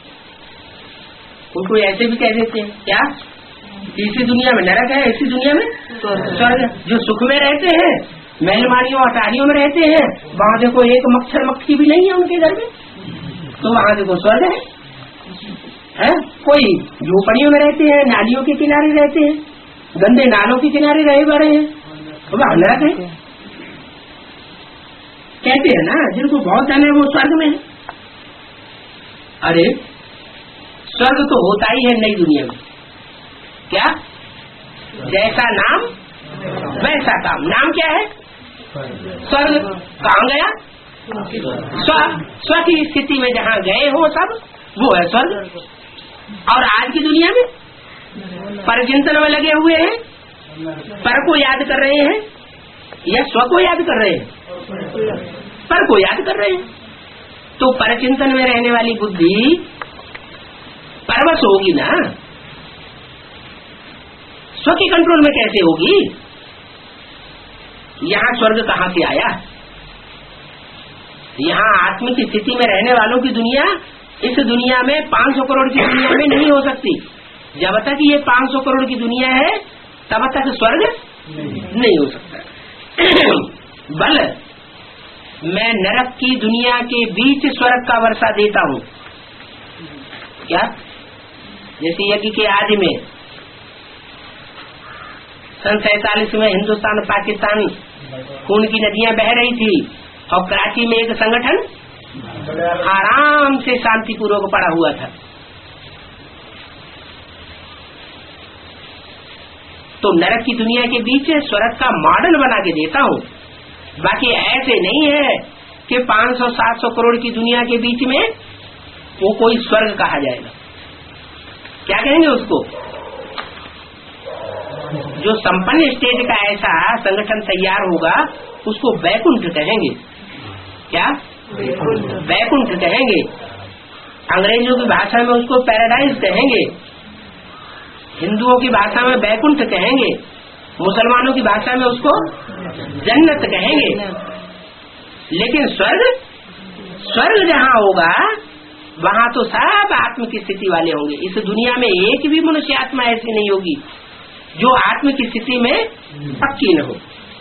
कोई ऐसे भी कह देते हैं क्या इसी दुनिया में नरक है, इसी दुनिया में स्वर्ग। जो सुख में रहते हैं, महलमानियों अटारियों में रहते हैं, वहाँ देखो एक मच्छर मक्खी भी नहीं है उनके घर में, तो वहाँ देखो स्वर्ग है? कोई झोपड़ियों में रहते हैं, नालियों के किनारे रहते हैं, गंदे नालों के किनारे रहे बड़े हैं, वहाँ नरक है। कहते हैं ना जिनको बहुत धन है वो स्वर्ग में है। अरे स्वर्ग तो होता ही है नई दुनिया में। क्या? जैसा नाम वैसा काम। नाम क्या है? स्वर्ग। कहाँ गया? स्व की स्थिति में जहाँ गए हो सब वो है स्वर्ग। और आज की दुनिया में परचिंतन में लगे हुए हैं, पर को याद कर रहे हैं या स्व को याद कर रहे हैं? पर को याद कर रहे हैं। तो परचिंतन में रहने वाली बुद्धि परवश होगी ना, स्व के कंट्रोल में कैसे होगी? यहाँ स्वर्ग कहाँ से आया? यहाँ आत्म की स्थिति में रहने वालों की दुनिया इस दुनिया में 500 करोड़ की दुनिया में नहीं हो सकती। जब तक ये 500 करोड़ की दुनिया है तब तक स्वर्ग नहीं हो सकता। बल मैं नरक की दुनिया के बीच स्वर्ग का वर्षा देता हूँ। क्या? जैसे यज्ञ के आदि में सन 47 में हिंदुस्तान पाकिस्तान खून की नदियां बह रही थी और कराची में एक संगठन आराम से शांतिपूर्वक पड़ा हुआ था। तो नरक की दुनिया के बीच स्वर्ग का मॉडल बना के देता हूँ। बाकी ऐसे नहीं है कि 500-700 करोड़ की दुनिया के बीच में वो कोई स्वर्ग कहा जाएगा। क्या कहेंगे उसको? जो संपन्न स्टेज का ऐसा संगठन तैयार होगा उसको वैकुंठ कहेंगे। क्या? वैकुंठ कहेंगे। अंग्रेजों की भाषा में उसको पैराडाइज कहेंगे, हिंदुओं की भाषा में वैकुंठ कहेंगे, मुसलमानों की भाषा में उसको जन्नत कहेंगे। लेकिन स्वर्ग जहाँ होगा वहाँ तो सब आत्म की स्थिति वाले होंगे। इस दुनिया में एक भी मनुष्य आत्मा ऐसी नहीं होगी जो आत्म की स्थिति में पक्की न हो।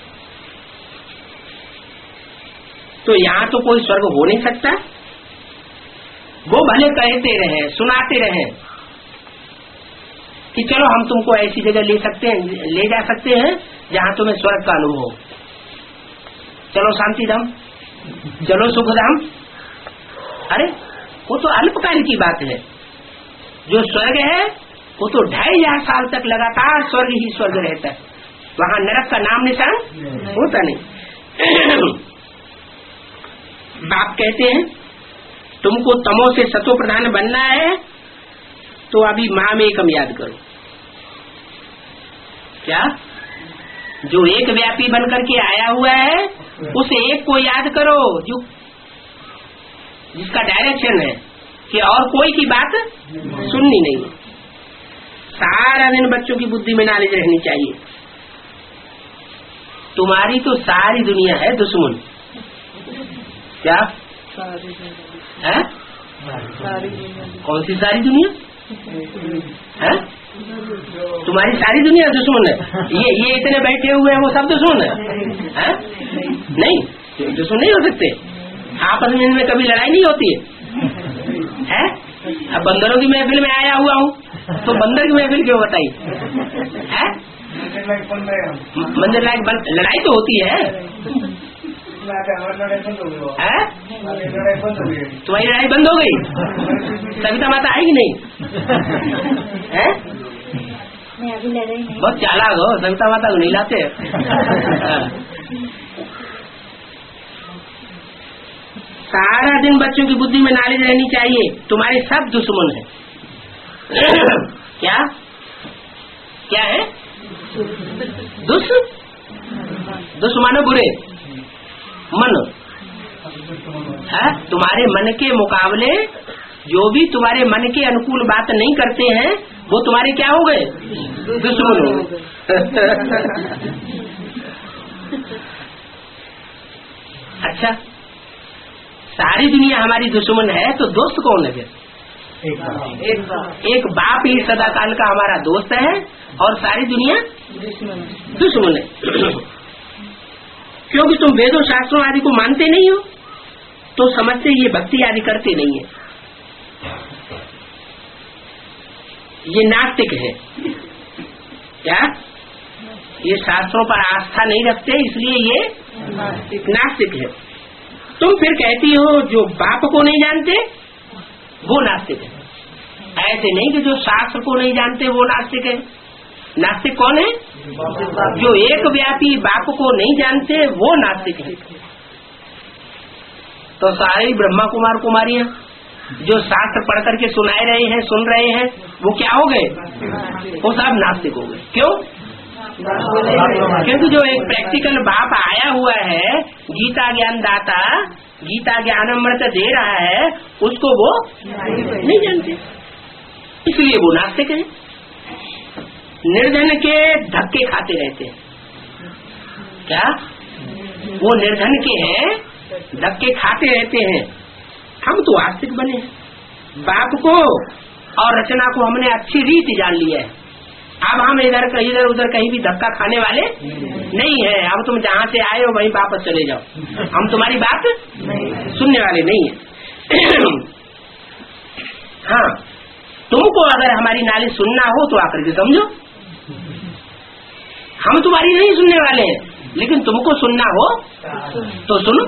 तो यहाँ तो कोई स्वर्ग हो नहीं सकता। वो भले कहते रहे, सुनाते रहे कि चलो हम तुमको ऐसी जगह ले जा सकते हैं जहाँ तुम्हें स्वर्ग का अनुभव हो। चलो शांतिधाम, चलो सुखधाम। अरे वो तो अल्पकाल की बात है। जो स्वर्ग है वो तो 2500 साल तक लगातार स्वर्ग ही स्वर्ग रहता है। वहाँ नरक का नाम निशान होता नहीं। बाप कहते हैं तुमको तमो से सतो प्रधान बनना है तो अभी माँ में एकम याद करो। क्या? जो एक व्यापी बनकर के आया हुआ है उस एक को याद करो जो जिसका डायरेक्शन है कि और कोई की बात सुननी नहीं। सारा दिन बच्चों की बुद्धि में नॉलेज रहनी चाहिए। तुम्हारी तो सारी दुनिया है दुश्मन। क्या है? कौन सी सारी दुनिया है? तुम्हारी सारी दुनिया दुश्मन है। ये इतने बैठे हुए हैं वो सब दुश्मन है? नहीं, दुश्मन नहीं हो सकते। आपस में इनमें कभी लड़ाई नहीं होती है? अब बंदरों की महफिल में आया हुआ हूँ तो बंदर की महफिल क्यों बताई है? मंदिर लायक लड़ाई तो होती है। तुम्हारी लड़ाई बंद हो गई? सविता माता आएगी नहीं है? बहुत चालाक हो, सविता माता को नहीं लाते। सारा दिन बच्चों की बुद्धि में नॉलेज रहनी चाहिए तुम्हारे सब दुश्मन है। क्या क्या है? दुश्मन बुरे मन है। तुम्हारे मन के मुकाबले जो भी तुम्हारे मन के अनुकूल बात नहीं करते हैं वो तुम्हारे क्या हो गए? दुश्मन हो गए। अच्छा, सारी दुनिया हमारी दुश्मन है तो दोस्त कौन है? एक बाप ही सदा काल का हमारा दोस्त है और सारी दुनिया दुश्मन है। क्योंकि तुम वेदों शास्त्रों आदि को मानते नहीं हो तो समझते ये भक्ति आदि करते नहीं है, ये नास्तिक है। क्या? ये शास्त्रों पर आस्था नहीं रखते इसलिए ये नास्तिक है। तुम फिर कहती हो जो बाप को नहीं जानते वो नास्तिक है। ऐसे नहीं कि जो शास्त्र को नहीं जानते वो नास्तिक है। नास्तिक कौन है? जो एक व्यापी बाप को नहीं जानते वो नास्तिक है। तो सारे ब्रह्मा कुमार कुमारियां जो शास्त्र पढ़ करके सुनाए रहे हैं, सुन रहे हैं, वो क्या हो गए? वो सब नास्तिक हो गए। क्यों? क्योंकि जो एक प्रैक्टिकल बाप आया हुआ है, गीता ज्ञान दाता, गीता ज्ञान अमृत दे रहा है, उसको वो नहीं जानते, इसलिए वो नास्तिक है। निर्धन के धक्के खाते रहते हैं। क्या? वो निर्धन के हैं, धक्के खाते रहते हैं। हम तो आस्तिक बने। बाप को और रचना को हमने अच्छी रीति जान लिया है। अब हम इधर उधर कहीं भी धक्का खाने वाले नहीं है। अब तुम जहाँ से आए हो वहीं वापस चले जाओ, हम तुम्हारी बात सुनने वाले नहीं है। हाँ, तुमको अगर हमारी नाली सुनना हो तो आकर के समझो, हम तुम्हारी नहीं सुनने वाले हैं, लेकिन तुमको सुनना हो तो सुनो।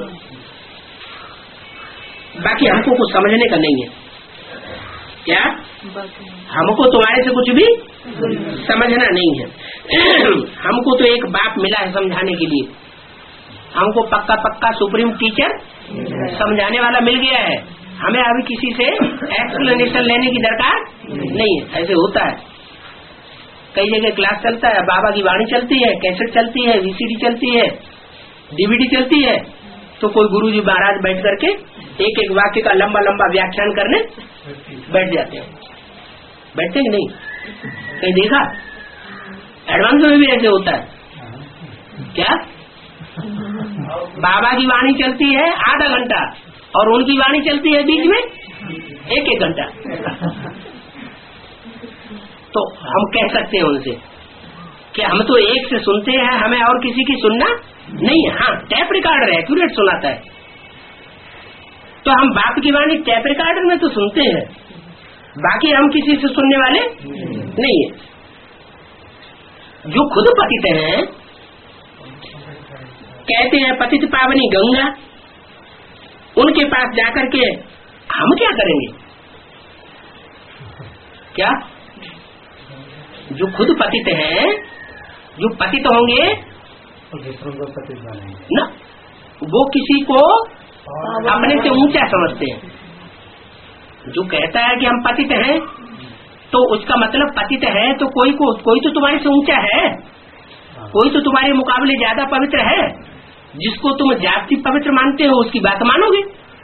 बाकी हमको कुछ समझने का नहीं है। क्या? हमको तुम्हारे से कुछ भी समझना नहीं है। हमको तो एक बाप मिला है समझाने के लिए। हमको पक्का पक्का सुप्रीम टीचर समझाने वाला मिल गया है। हमें अभी किसी से एक्सप्लेनेशन लेने की दरकार नहीं है। ऐसे होता है, कई जगह क्लास चलता है, बाबा की वाणी चलती है, कैसेट चलती है, वीसीडी चलती है, डीवीडी चलती है, तो कोई गुरुजी महाराज बैठ करके एक एक वाक्य का लंबा लंबा व्याख्यान करने बैठ जाते हैं। बैठते कि नहीं? कहीं देखा? एडवांस में भी ऐसे होता है। क्या? बाबा की वाणी चलती है आधा घंटा और उनकी वाणी चलती है बीच में एक घंटा। तो हम कह सकते हैं उनसे कि हम तो एक से सुनते हैं, हमें और किसी की सुनना नहीं है। हाँ, टैप रिकॉर्डर एक्यूरेट सुनाता है, तो हम बाप की वाणी टैप रिकॉर्डर में तो सुनते हैं, बाकी हम किसी से सुनने वाले नहीं है। जो खुद पतित हैं, कहते हैं पतित पावनी गंगा, उनके पास जाकर के हम क्या करेंगे? क्या? जो खुद पतित हैं, जो पतित होंगे ना, वो किसी को अपने से ऊंचा समझते हैं। जो कहता है कि हम पतित हैं, तो उसका मतलब पतित है तो कोई तो तुम्हारे से ऊंचा है, कोई तो तुम्हारे मुकाबले ज्यादा पवित्र है। जिसको तुम जाति पवित्र मानते हो उसकी बात मानोगे।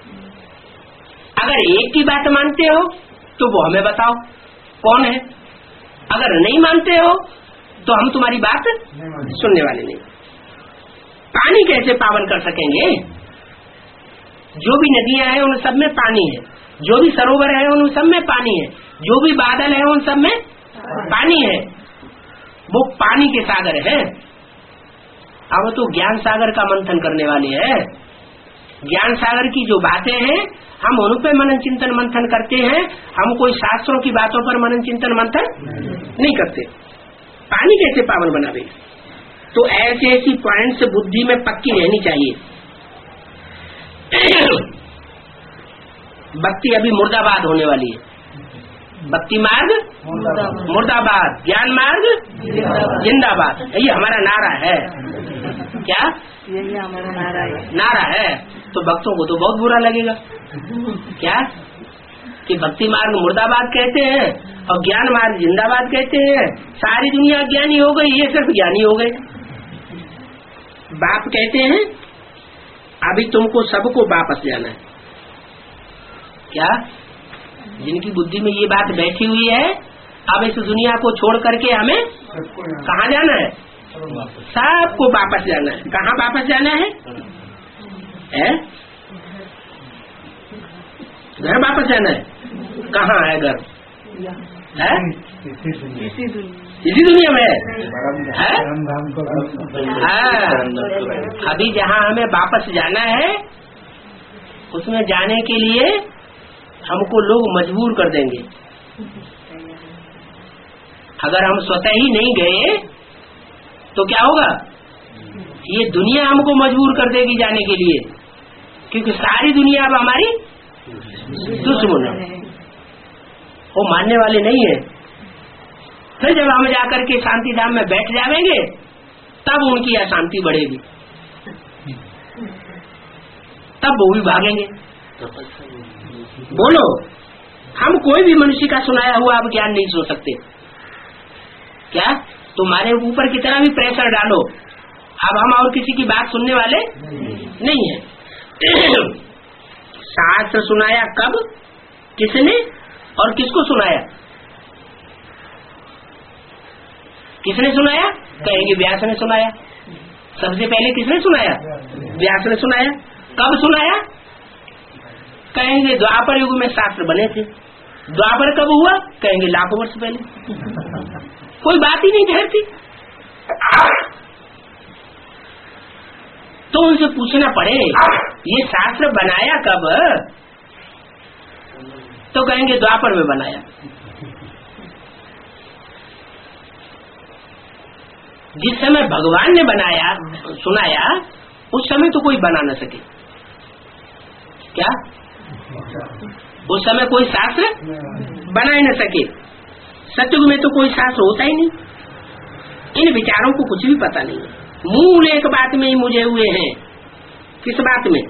अगर एक की बात मानते हो तो वो हमें बताओ कौन है। अगर नहीं मानते हो तो हम तुम्हारी बात सुनने वाले नहीं। पानी कैसे पावन कर सकेंगे? जो भी नदियां हैं उन सब में पानी है, जो भी सरोवर है उन सब में पानी है, जो भी बादल है उन सब में पानी है। वो पानी के सागर है। अब तो ज्ञान सागर का मंथन करने वाले हैं। ज्ञान सागर की जो बातें हैं हम उन पे मनन चिंतन मंथन करते हैं। हम कोई शास्त्रों की बातों पर मनन चिंतन मंथन नहीं करते। पानी कैसे पावन बनावे? तो ऐसी ऐसी पॉइंट्स बुद्धि में पक्की रहनी चाहिए। भक्ति अभी मुर्दाबाद होने वाली है। भक्ति मार्ग मुर्दाबाद, ज्ञान मार्ग जिंदाबाद, ये हमारा नारा है। क्या? यही हमारा नारा है। तो भक्तों को तो बहुत बुरा लगेगा। क्या? कि भक्ति मार्ग मुर्दाबाद कहते हैं और ज्ञान मार्ग जिंदाबाद कहते हैं। सारी दुनिया ज्ञानी हो गई, ये सिर्फ ज्ञानी हो गए। बाप कहते हैं अभी तुमको सबको वापस जाना है। क्या? जिनकी बुद्धि में ये बात बैठी हुई है अब इस दुनिया को छोड़ करके हमें कहाँ जाना है? सबको वापस जाना है। कहाँ वापस जाना है? घर वापस जाना है। कहाँ है घर? है इसी दुनिया में है? अभी जहाँ हमें वापस जाना है उसमें जाने के लिए हमको लोग मजबूर कर देंगे। अगर हम स्वतः ही नहीं गए तो क्या होगा? ये दुनिया हमको मजबूर कर देगी जाने के लिए, क्योंकि सारी दुनिया अब हमारी दुश्मन है, वो मानने वाले नहीं है। फिर जब हम जाकर के शांति धाम में बैठ जाएंगे तब उनकी अशांति बढ़ेगी, तब वो भी भागेंगे। बोलो, हम कोई भी मनुष्य का सुनाया हुआ अब ज्ञान नहीं सुन सकते क्या? तुम्हारे ऊपर कितना भी प्रेशर डालो, अब हम और किसी की बात सुनने वाले नहीं है। शास्त्र सुनाया कब, किसने और किसको सुनाया? किसने सुनाया? कहेंगे व्यास ने सुनाया। सबसे पहले किसने सुनाया? व्यास ने सुनाया। कब सुनाया? कहेंगे द्वापर युग में शास्त्र बने थे। द्वापर कब हुआ? कहेंगे लाखों वर्ष पहले। कोई बात ही नहीं ठहरती। तो उनसे पूछना पड़े ये शास्त्र बनाया कब? तो कहेंगे द्वापर में बनाया। जिस समय भगवान ने बनाया सुनाया उस समय तो कोई बना न सके क्या? उस समय कोई शास्त्र बना ही न सके। सतयुग में तो कोई शास्त्र होता ही नहीं। इन विचारों को कुछ भी पता नहीं है। मूल एक बात में ही मुझे हुए हैं। किस बात में?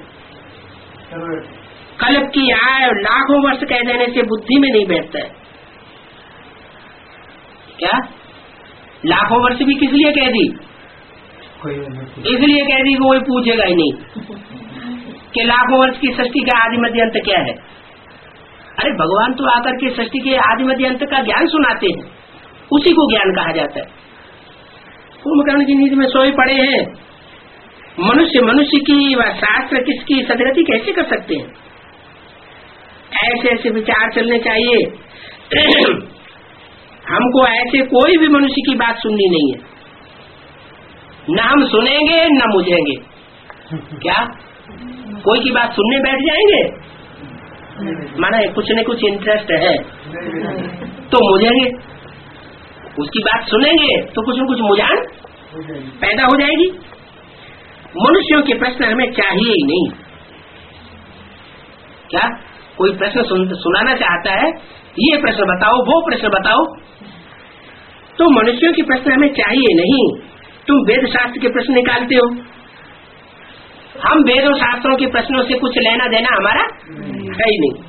कल्प की आय लाखों वर्ष कह देने से बुद्धि में नहीं बैठता है क्या? लाखों वर्ष भी किस लिए कह दी? इसलिए कह दी कोई पूछेगा ही नहीं कि लाखों वर्ष की सृष्टि का आदि मध्य अंत क्या है। अरे भगवान तो आकर के सृष्टि के आदि मध्य अंत का ज्ञान सुनाते हैं, उसी को ज्ञान कहा जाता है। कुंभकर्ण की नींद में सोए पड़े हैं। मनुष्य की व शास्त्र किसकी सदगति कैसे कर सकते हैं? ऐसे ऐसे विचार चलने चाहिए। हमको ऐसे कोई भी मनुष्य की बात सुननी नहीं है। न हम सुनेंगे न मुझेंगे। क्या कोई की बात सुनने बैठ जाएंगे? माना कुछ न कुछ इंटरेस्ट है तो मुझेंगे। उसकी बात सुनेंगे तो कुछ न कुछ मुझान पैदा हो जाएगी। मनुष्यों के प्रश्न हमें चाहिए ही नहीं। क्या कोई प्रश्न सुनाना चाहता है, ये प्रश्न बताओ, वो प्रश्न बताओ, तो मनुष्यों के प्रश्न हमें चाहिए नहीं। तुम वेद शास्त्र के प्रश्न निकालते हो, हम वेदों शास्त्रों के प्रश्नों से कुछ लेना देना हमारा है ही नहीं।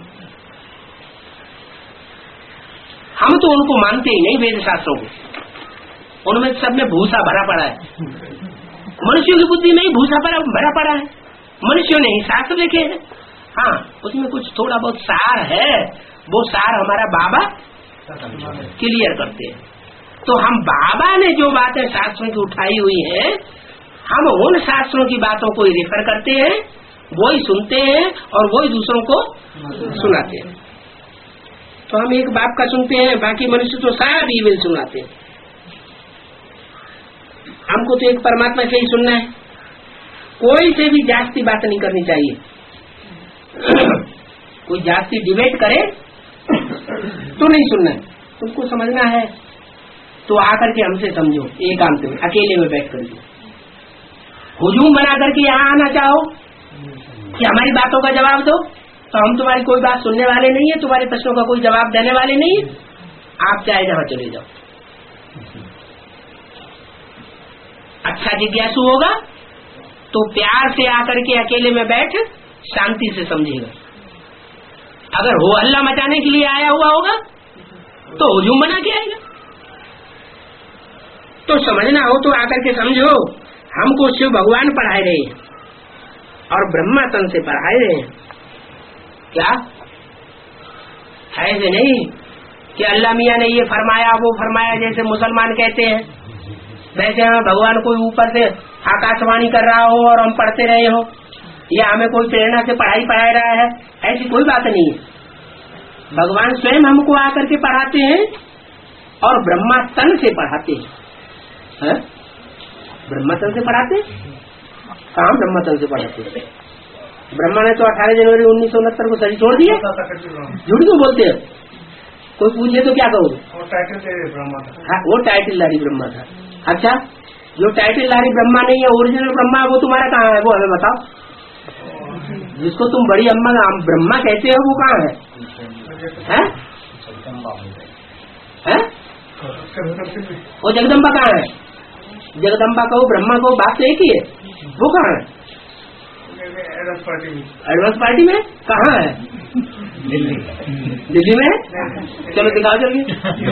हम तो उनको मानते ही नहीं, वेद शास्त्रों को। उनमें सब में भूसा भरा पड़ा है। मनुष्यों की बुद्धि में ही भूसा भरा पड़ा है। मनुष्यों ने ही शास्त्र लिखे हैं। हाँ, उसमें कुछ थोड़ा बहुत सार है, वो सार हमारा बाबा क्लियर करते हैं। तो हम बाबा ने जो बातें शास्त्रों की उठाई हुई है, हम उन शास्त्रों की बातों को ही रेफर करते हैं, वही सुनते हैं और वही दूसरों को सुनाते हैं। तो हम एक बाप का सुनते हैं, बाकी मनुष्य तो सब ईविल सुनाते हैं। हमको तो एक परमात्मा से ही सुनना है। कोई से भी जास्ती बात नहीं करनी चाहिए। कोई जास्ती डिबेट करे तो नहीं सुनना है। तुमको समझना है तो आकर के हमसे समझो, एकांत में अकेले में बैठ कर। हुजूम बना करके यहाँ आना चाहो कि हमारी बातों का जवाब दो, तो हम तुम्हारी कोई बात सुनने वाले नहीं है, तुम्हारे प्रश्नों का कोई जवाब देने वाले नहीं है। आप चाहे जहाँ चले जाओ। अच्छा जिज्ञासु होगा तो प्यार से आकर के अकेले में बैठ शांति से समझेगा। अगर हो हल्ला मचाने के लिए आया हुआ होगा तो हुजूम बना के आएगा। तो समझना हो तो आकर के समझो। हमको शिव भगवान पढ़ाए रहे हैं और ब्रह्मा तन से पढ़ाए रहे हैं। क्या ऐसे नहीं कि अल्लाह मियाँ ने ये फरमाया वो फरमाया, जैसे मुसलमान कहते हैं, वैसे हमें भगवान कोई ऊपर से आकाशवाणी कर रहा हो और हम पढ़ते रहे हो, या हमें कोई प्रेरणा से पढ़ाई पढ़ा रहा है, ऐसी कोई बात नहीं है। भगवान स्वयं हमको आकर के पढ़ाते हैं और ब्रह्मा तन से पढ़ाते हैं। ब्रह्मा तन से पढ़ाते, कहाँ ब्रह्मा तन से पढ़ाते? ब्रह्मा ने तो 18 जनवरी 1969 को शरीर छोड़ दिया। झूठ क्यों बोलते हैं? कोई पूछे तो क्या कहोगे? वो टाइटलधारी ब्रह्मा था। अच्छा, जो टाइटलधारी ब्रह्मा नहीं है, ओरिजिनल ब्रह्मा, वो तुम्हारा कहाँ है? वो हमें बताओ। जिसको तुम बड़ी अम्मा ब्रह्मा कहते हो, वो कहाँ है? वो जगदम्बा कहाँ है? जगदम्बा कहो, ब्रह्मा कहो, बात तो एक ही है। वो कहाँ है? एडवांस पार्टी में कहाँ है? दिल्ली में। चलो दिखाओ जल्दी।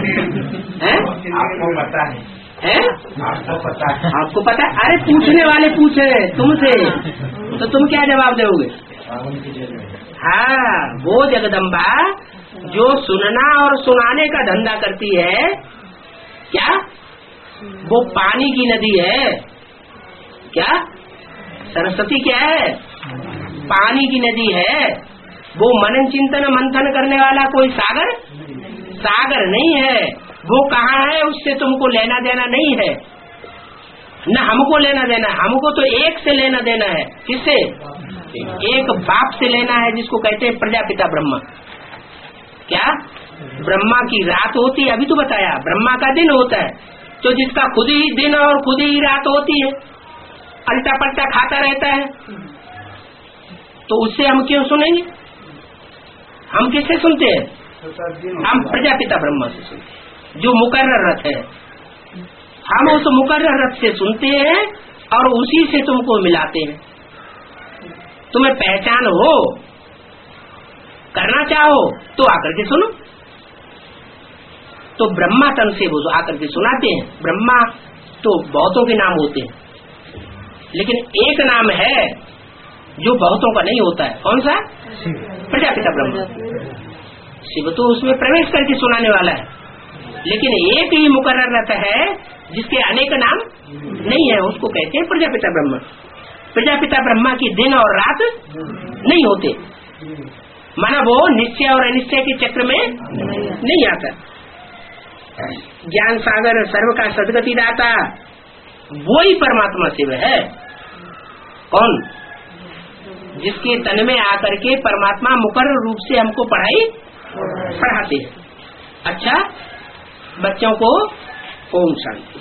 आपको पता है? आपको पता है? अरे पूछने वाले पूछे तुमसे, तो तुम क्या जवाब दोगे? हाँ, वो जगदम्बा जो सुनना और सुनाने का धंधा करती है, क्या वो पानी की नदी है? क्या सरस्वती क्या है? पानी की नदी है। वो मनन चिंतन मंथन करने वाला कोई सागर नहीं है। वो कहाँ है, उससे तुमको लेना देना नहीं है, न हमको लेना देना। हमको तो एक से लेना देना है। किससे? एक बाप से लेना है, जिसको कहते हैं प्रजापिता ब्रह्मा। क्या ब्रह्मा की रात होती है? अभी तो बताया, ब्रह्मा का दिन होता है, तो जिसका खुद ही दिन और खुद ही रात होती है, पलटा पलटा खाता रहता है, तो उससे हम क्यों सुनेंगे? हम किससे सुनते हैं? हम प्रजापिता ब्रह्मा से सुनते हैं, जो मुकर्रर रथ है। हम उस मुकर्रर रथ से सुनते हैं और उसी से तुमको मिलाते हैं। तुम्हें पहचान हो, करना चाहो तो आकर के सुनो। तो ब्रह्मा तन से वो आकर के सुनाते हैं। ब्रह्मा तो बहुतों के नाम होते हैं, लेकिन एक नाम है जो बहुतों का नहीं होता है। कौन सा? प्रजापिता ब्रह्मा। शिव तो उसमें प्रवेश करके सुनाने वाला है, लेकिन एक ही मुकर्रर रथ है जिसके अनेक नाम नहीं है, उसको कहते हैं प्रजापिता ब्रह्मा। प्रजापिता ब्रह्मा की दिन और रात नहीं होते, माना वो निश्चय और अनिश्चय के चक्र में नहीं आता। ज्ञान सागर सर्व का सदगति दाता वो ही परमात्मा शिव है। कौन? जिसके तन में आकर के परमात्मा मुकर्रर रूप से हमको पढ़ाते हैं। अच्छा, बच्चों को ओम शांति।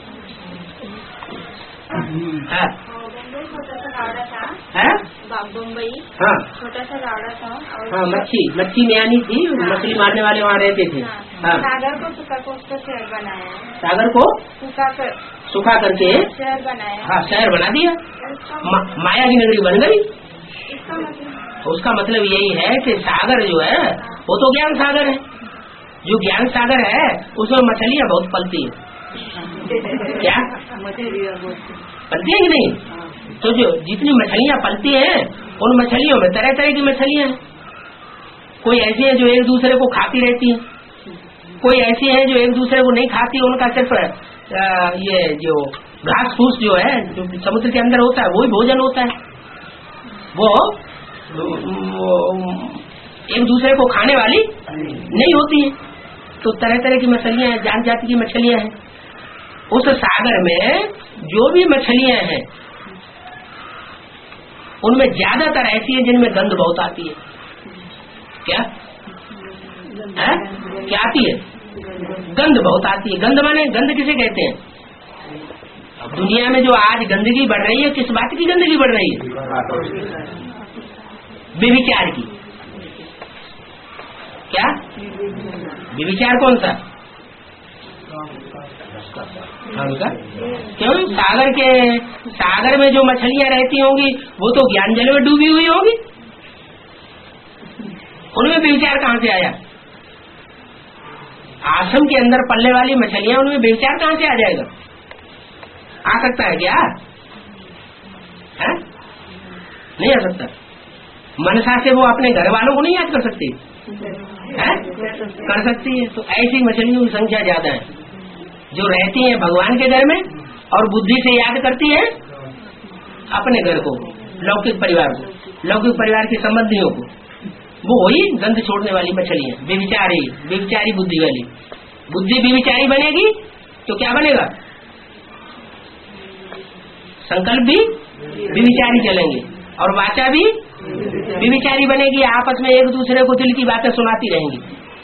मुंबई हाँ, छोटा सा गावड़ा था। हाँ, मच्छी में आनी थी, मछली मारने वाले वहाँ रहते थे। हाँ, सागर को सुखा को उसका शहर बनाया। सागर को सुखा करके शहर बनाया। हाँ, शहर बना दिया। माया की नगरी बन गई। उसका मतलब यही है कि सागर जो है वो तो ज्ञान सागर है। जो ज्ञान सागर है उसमें मछलियाँ बहुत पलती है। क्या पलती है कि नहीं? तो जो जितनी मछलियाँ पलती हैं, उन मछलियों में तरह तरह की मछलियाँ हैं। कोई ऐसी है जो एक दूसरे को खाती रहती है, कोई ऐसी है जो एक दूसरे को नहीं खाती, उनका सिर्फ ये जो घास फूस जो है जो समुद्र के अंदर होता है वही भोजन होता है। वो एक दूसरे को खाने वाली नहीं होती है। तो तरह तरह की मछलियाँ हैं, जात जाति की मछलियाँ हैं। उस सागर में जो भी मछलियाँ हैं उनमें ज्यादातर ऐसी है जिनमें गंध बहुत आती है। क्या है? क्या आती है? गंध बहुत आती है। गंध माने, गंध किसे कहते हैं? अब दुनिया में जो आज गंदगी बढ़ रही है, किस बात की गंदगी बढ़ रही है? व्यभिचार की। क्या व्यभिचार? कौन सा? क्यों? सागर में जो मछलियाँ रहती होंगी वो तो ज्ञान जल में डूबी हुई होगी, उनमें व्यभिचार कहाँ से आया? आश्रम के अंदर पलने वाली मछलियाँ, उनमें व्यभिचार कहाँ से आ जाएगा? आ सकता है क्या? है? नहीं आ सकता। मनसा से वो अपने घर वालों को नहीं याद कर सकती। है? कर सकती है। तो ऐसी मछलियों की संख्या ज्यादा है जो रहती हैं भगवान के घर में और बुद्धि से याद करती है अपने घर को, लौकिक परिवार को, लौकिक परिवार के संबंधियों को। वो वही गंध छोड़ने वाली मछलियां, व्यभिचारी बुद्धि वाली। बुद्धि व्यभिचारी बनेगी तो क्या बनेगा? संकल्प भी व्यभिचारी चलेंगे और वाचा भी व्यभिचारी बनेगी। आपस में एक दूसरे को दिल की बातें सुनाती रहेंगी।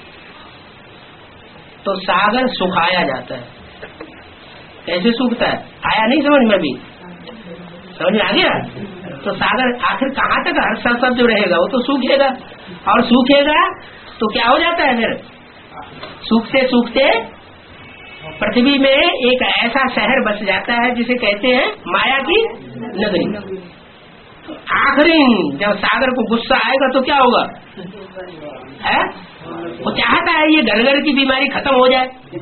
तो सागर सुखाया जाता है। कैसे सूखता है? आया नहीं समझ में? भी समझ में आ गया? तो सागर आखिर कहाँ तक हर सब जो रहेगा वो तो सूखेगा, और सूखेगा तो क्या हो जाता है? फिर सूखते सूखते पृथ्वी में एक ऐसा शहर बस जाता है जिसे कहते हैं माया की नगरी। आखिरी जब सागर को गुस्सा आएगा तो क्या होगा? है? वो चाहता है ये घर की बीमारी खत्म हो जाए।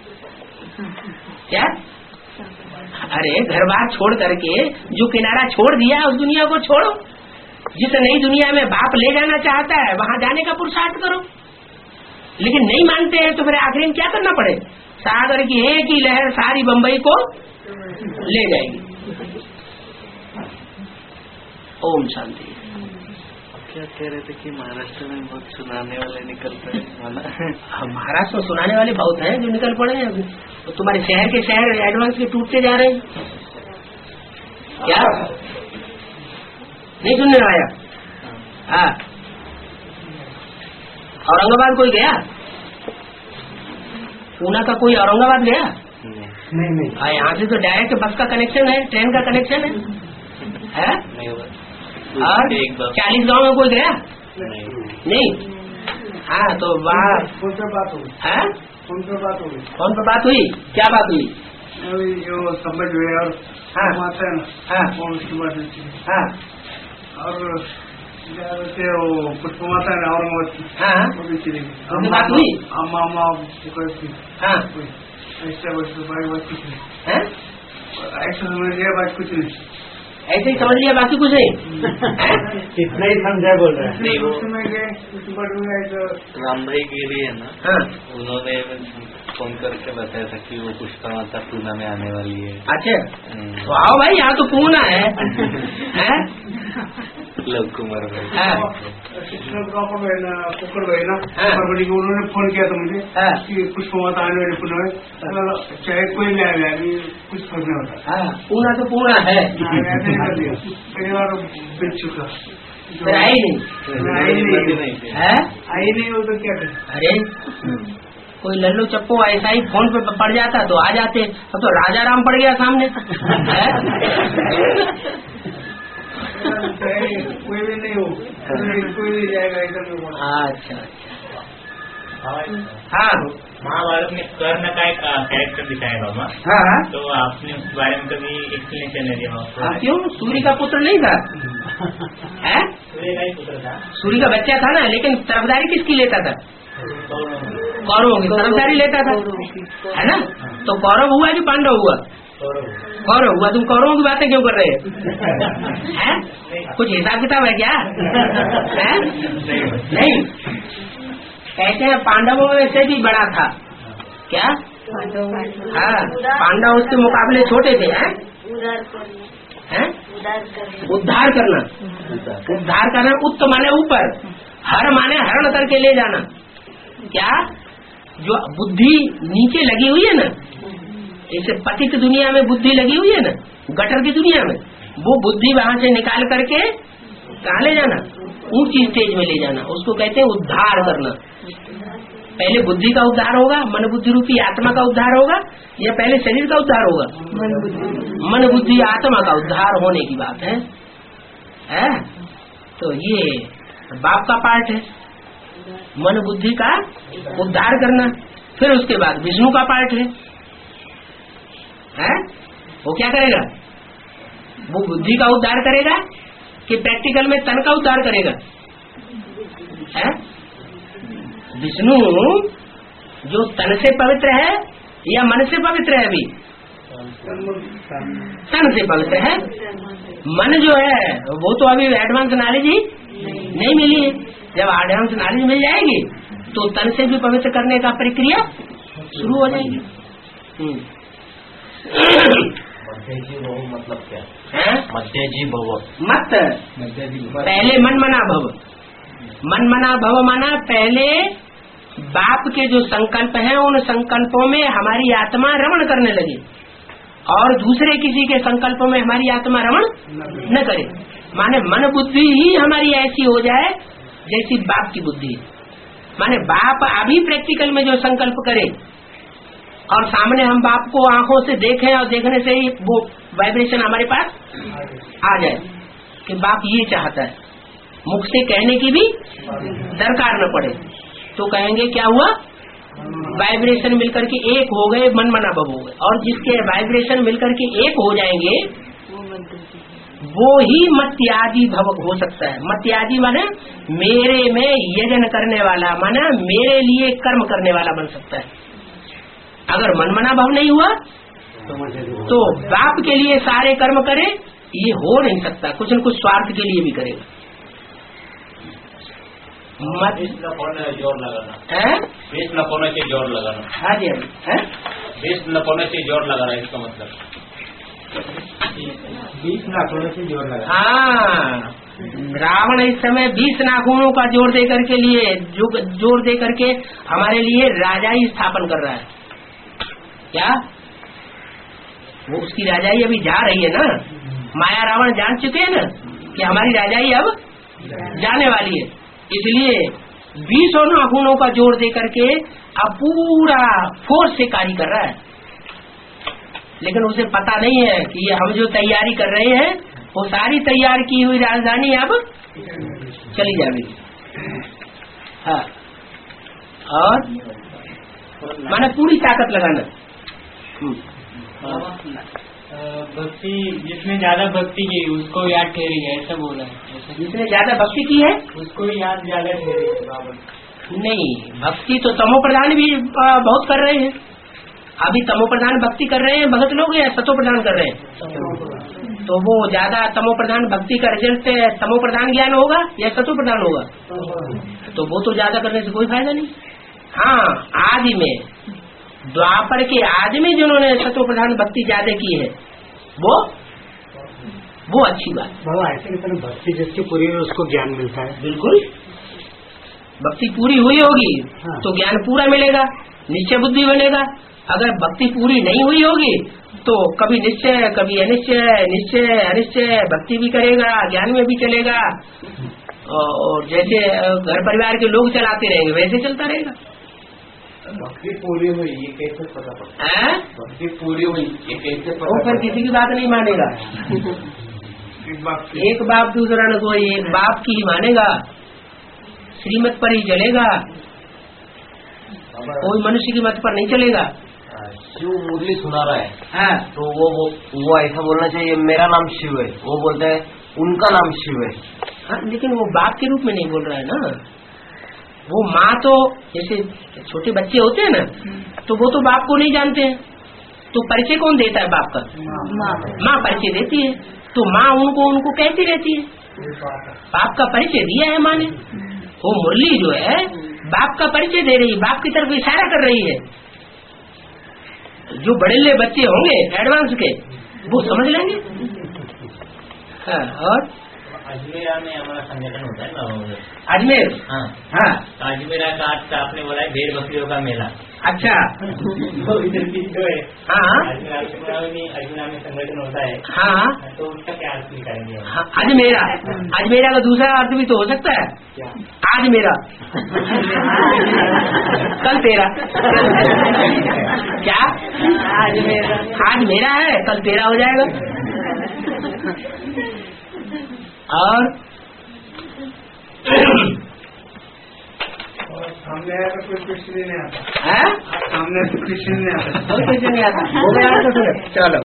क्या? अरे घर बार छोड़ करके जो किनारा छोड़ दिया उस दुनिया को छोड़ो। जिस नई दुनिया में बाप ले जाना चाहता है वहां जाने का पुरुषार्थ करो। लेकिन नहीं मानते हैं तो फिर आखिर में क्या करना पड़े? सागर की एक ही लहर सारी बंबई को ले जाएगी। ओम शांति। क्या कह रहे थे कि महाराष्ट्र में बहुत सुनाने वाले निकल पड़े? महाराष्ट्र में सुनाने वाले बहुत हैं जो निकल पड़े हैं। तो तुम्हारे शहर के शहर एडवांस के टूटते जा रहे हैं। क्या नहीं सुनने आया? हाँ, औरंगाबाद कोई गया? पूना का कोई औरंगाबाद गया? नहीं। हाँ, यहाँ से तो डायरेक्ट बस का कनेक्शन है, ट्रेन का कनेक्शन है? और 40 गांव में कोई गया? नहीं। हाँ, तो वहाँ कौन सा बात हुई? हाँ, कौन सा बात हुई? कौन सा बात हुई? क्या बात हुई? जो समझ हुए और हाँ, आता है ना। हाँ, कौन सी बात है? हाँ, और वो कुछ माता है औरंगाबाद की। हाँ, चली बात हुई? अम्मा हाँ, ऐसा बात कुछ नहीं। हाँ? ऐसा समझ लिया बात कुछ नहीं। ऐसे ही समझ लिया, बाकी कुछ नहीं। इतना ही समझा बोल रहा है। नहीं, वो राम भाई गिरी है ना। हाँ, उन्होंने फोन करके बताया था कि वो पुष्पा माता पूना में आने वाली है। अच्छा, तो आओ भाई, यहाँ तो पूना है। लव कुमार भाई। हाँ, कुकर भाई ना हाँ। परवड़ी को उन्होंने फोन किया था मुझे हाँ, कि पुष्पा माता आने वाली पूना में, चाहे कोई ले आया कुछ फर्क नहीं होता। हाँ, पूना तो पूना है। कई बार बिल चुका फिर आई नहीं है? आई नहीं हो तो क्या करें? अरे कोई लल्लू चप्पू ऐसा ही फोन पे पड़ जाता तो आ जाते। अब तो राजा राम पड़ गया सामने। कोई भी नहीं हो, कोई भी जाएगा इधर में। अच्छा, हाँ, महाभारत में कर्ण का एक कैरेक्टर दिखाया बाबा। हाँ, तो आपने उस बारे में कभी एक्सप्लेनेशन नहीं दिया? क्यों? सूर्य का पुत्र नहीं था? है? सूर्य का ही पुत्र था। सूर्य का बच्चा था ना, लेकिन तरफदारी किसकी लेता था? कौरवों की तरफदारी लेता था, है ना? तो कौरव हुआ कि पांडव हुआ? कौरव हुआ। तुम कौरवों की बातें क्यों कर रहे हैं? कुछ हिसाब किताब है क्या? है? नहीं, कहते हैं पांडवों में से भी बड़ा था। क्या? हाँ, पांडव उसके मुकाबले छोटे थे। हैं? उद्धार करना। उद्धार करना, उत्त माने ऊपर, हर माने हरण करके ले जाना। क्या? जो बुद्धि नीचे लगी हुई है ना, जैसे पति की दुनिया में बुद्धि लगी हुई है ना, गटर की दुनिया में, वो बुद्धि वहां से निकाल करके कहाँ ले जाना? ऊंची स्टेज में ले जाना। उसको कहते हैं उद्धार करना। पहले बुद्धि का उद्धार होगा, मन बुद्धि रूपी आत्मा का उद्धार होगा, या पहले शरीर का उद्धार होगा? मन बुद्धि आत्मा का उद्धार होने की बात है? तो ये बाप का पार्ट है, मन बुद्धि का उद्धार करना। फिर उसके बाद विष्णु का पार्ट है? वो क्या करेगा? वो बुद्धि का उद्धार करेगा कि प्रैक्टिकल में तन का उद्धार करेगा? है? विष्णु जो तन से पवित्र है या मन से पवित्र है? अभी तन से पवित्र है। मन जो है वो तो अभी एडवांस नॉलेज ही नहीं मिली है। जब एडवांस नॉलेज मिल जाएगी तो तन से भी पवित्र करने का प्रक्रिया शुरू हो जाएगी। मध्यजी भव मतलब क्या है? मध्यजी भव मत पहले मन मना भव। मन मना भव माना पहले बाप के जो संकल्प हैं उन संकल्पों में हमारी आत्मा रमण करने लगे और दूसरे किसी के संकल्पों में हमारी आत्मा रमण न करे। माने मन बुद्धि ही हमारी ऐसी हो जाए जैसी बाप की बुद्धि। माने बाप अभी प्रैक्टिकल में जो संकल्प करे और सामने हम बाप को आंखों से देखें और देखने से ही वो वाइब्रेशन हमारे पास आ जाए कि बाप ये चाहता है, मुख से कहने की भी दरकार न पड़े, तो कहेंगे क्या हुआ, वाइब्रेशन मिलकर के एक हो गए, मन मना भव हो गए। और जिसके वाइब्रेशन मिलकर के एक हो जाएंगे वो ही मत्यादि भव हो सकता है। मत्यादि माने मेरे में यजन करने वाला, माना मेरे लिए कर्म करने वाला बन सकता है। अगर मन मना भव नहीं हुआ तो बाप के लिए सारे कर्म करे, ये हो नहीं सकता। कुछ न कुछ स्वार्थ के लिए भी करेगा। जोर लगाना है, बीस न होने से जोर लगाना। हाँ जी है, बीस न होने से जोर लगाना, इसका मतलब 20 नाखूनों से जोर लगा। हाँ, रावण इस समय 20 नाखूनों का जोर दे करके लिए जोर दे करके हमारे लिए राजाई स्थापन कर रहा है। क्या वो उसकी राजाई अभी जा रही है ना, माया रावण जान चुके हैं ना कि हमारी राजाई अब जाने वाली है, इसलिए 20 नाखूनों का जोर दे करके अब पूरा फोर्स से कार्य कर रहा है। लेकिन उसे पता नहीं है कि ये हम जो तैयारी कर रहे हैं वो सारी तैयार की हुई राजधानी अब चली जाएगी। हाँ, और माने पूरी ताकत लगाना। भक्ति जिसने ज्यादा भक्ति की उसको याद ठहरेगी, ऐसा बोला है। जिसने ज्यादा भक्ति की है उसको याद ज्यादा ठहरेगी। नहीं, भक्ति तो तमो प्रधान भी बहुत कर रहे हैं। अभी तमो प्रधान भक्ति कर रहे हैं भगत लोग या सतो प्रधान कर रहे हैं? तो वो ज्यादा तमो प्रधान भक्ति का रिजल्ट तमो प्रधान ज्ञान होगा या सतो प्रधान होगा? तो वो तो ज्यादा करने से कोई फायदा नहीं। हाँ, आदि में द्वापर के आदि में जिन्होंने सतो प्रधान भक्ति ज्यादा की है वो अच्छी बात। बाबा ऐसे की भक्ति जिसकी पूरी है उसको ज्ञान मिलता है। बिल्कुल, भक्ति पूरी हुई होगी हाँ। तो ज्ञान पूरा मिलेगा, निश्चय बुद्धि बनेगा। अगर भक्ति पूरी नहीं हुई होगी तो कभी निश्चय कभी अनिश्चय, निश्चय अनिश्चय, भक्ति भी करेगा ज्ञान में भी चलेगा, और जैसे घर परिवार के लोग चलाते रहेंगे वैसे चलता रहेगा। भक्ति पूरी हुई ये कैसे पता पड़ता है? भक्ति पूरी हुई ये कैसे वो फिर किसी की बात नहीं मानेगा। एक बाप दूसरा न कोई, एक बाप की ही मानेगा, श्रीमत पर ही चलेगा, कोई मनुष्य की मत पर नहीं चलेगा। शिव मुरली सुना रहा है, हाँ, तो वो ऐसा बोलना चाहिए मेरा नाम शिव है, वो बोलता है उनका नाम शिव है। हाँ, लेकिन वो बाप के रूप में नहीं बोल रहा है ना। वो माँ तो जैसे छोटे बच्चे होते हैं ना, तो वो तो बाप को नहीं जानते हैं, तो परिचय कौन देता है बाप का? माँ परिचय देती है। तो माँ उनको कहती रहती है, बाप का परिचय दिया है माँ ने। वो मुरली जो है बाप का परिचय दे रही है, बाप की तरफ इशारा कर रही है। जो बड़े बच्चे होंगे एडवांस के वो समझ लेंगे। हाँ, और अजमेर में हमारा संगठन होता है ना, अजमेर। हाँ हाँ, अजमेरा का आज आपने बोला है भेड़ बकरियों का मेला। अच्छा। तो इधर की जो है हाँ, अजमेरा में संगठन होता है। हाँ, तो उसका क्या अर्थ निकालेंगे? हाँ, अजमेरा का दूसरा अर्थ भी तो हो सकता है, आज मेरा कल तेरा। क्या आज मेरा है कल तेरा हो जाएगा। और सामने आया तो कोई क्वेश्चन नहीं आता है, सामने तो क्वेश्चन नहीं आता कोई क्वेश्चन नहीं आता। हो गया तो चलो।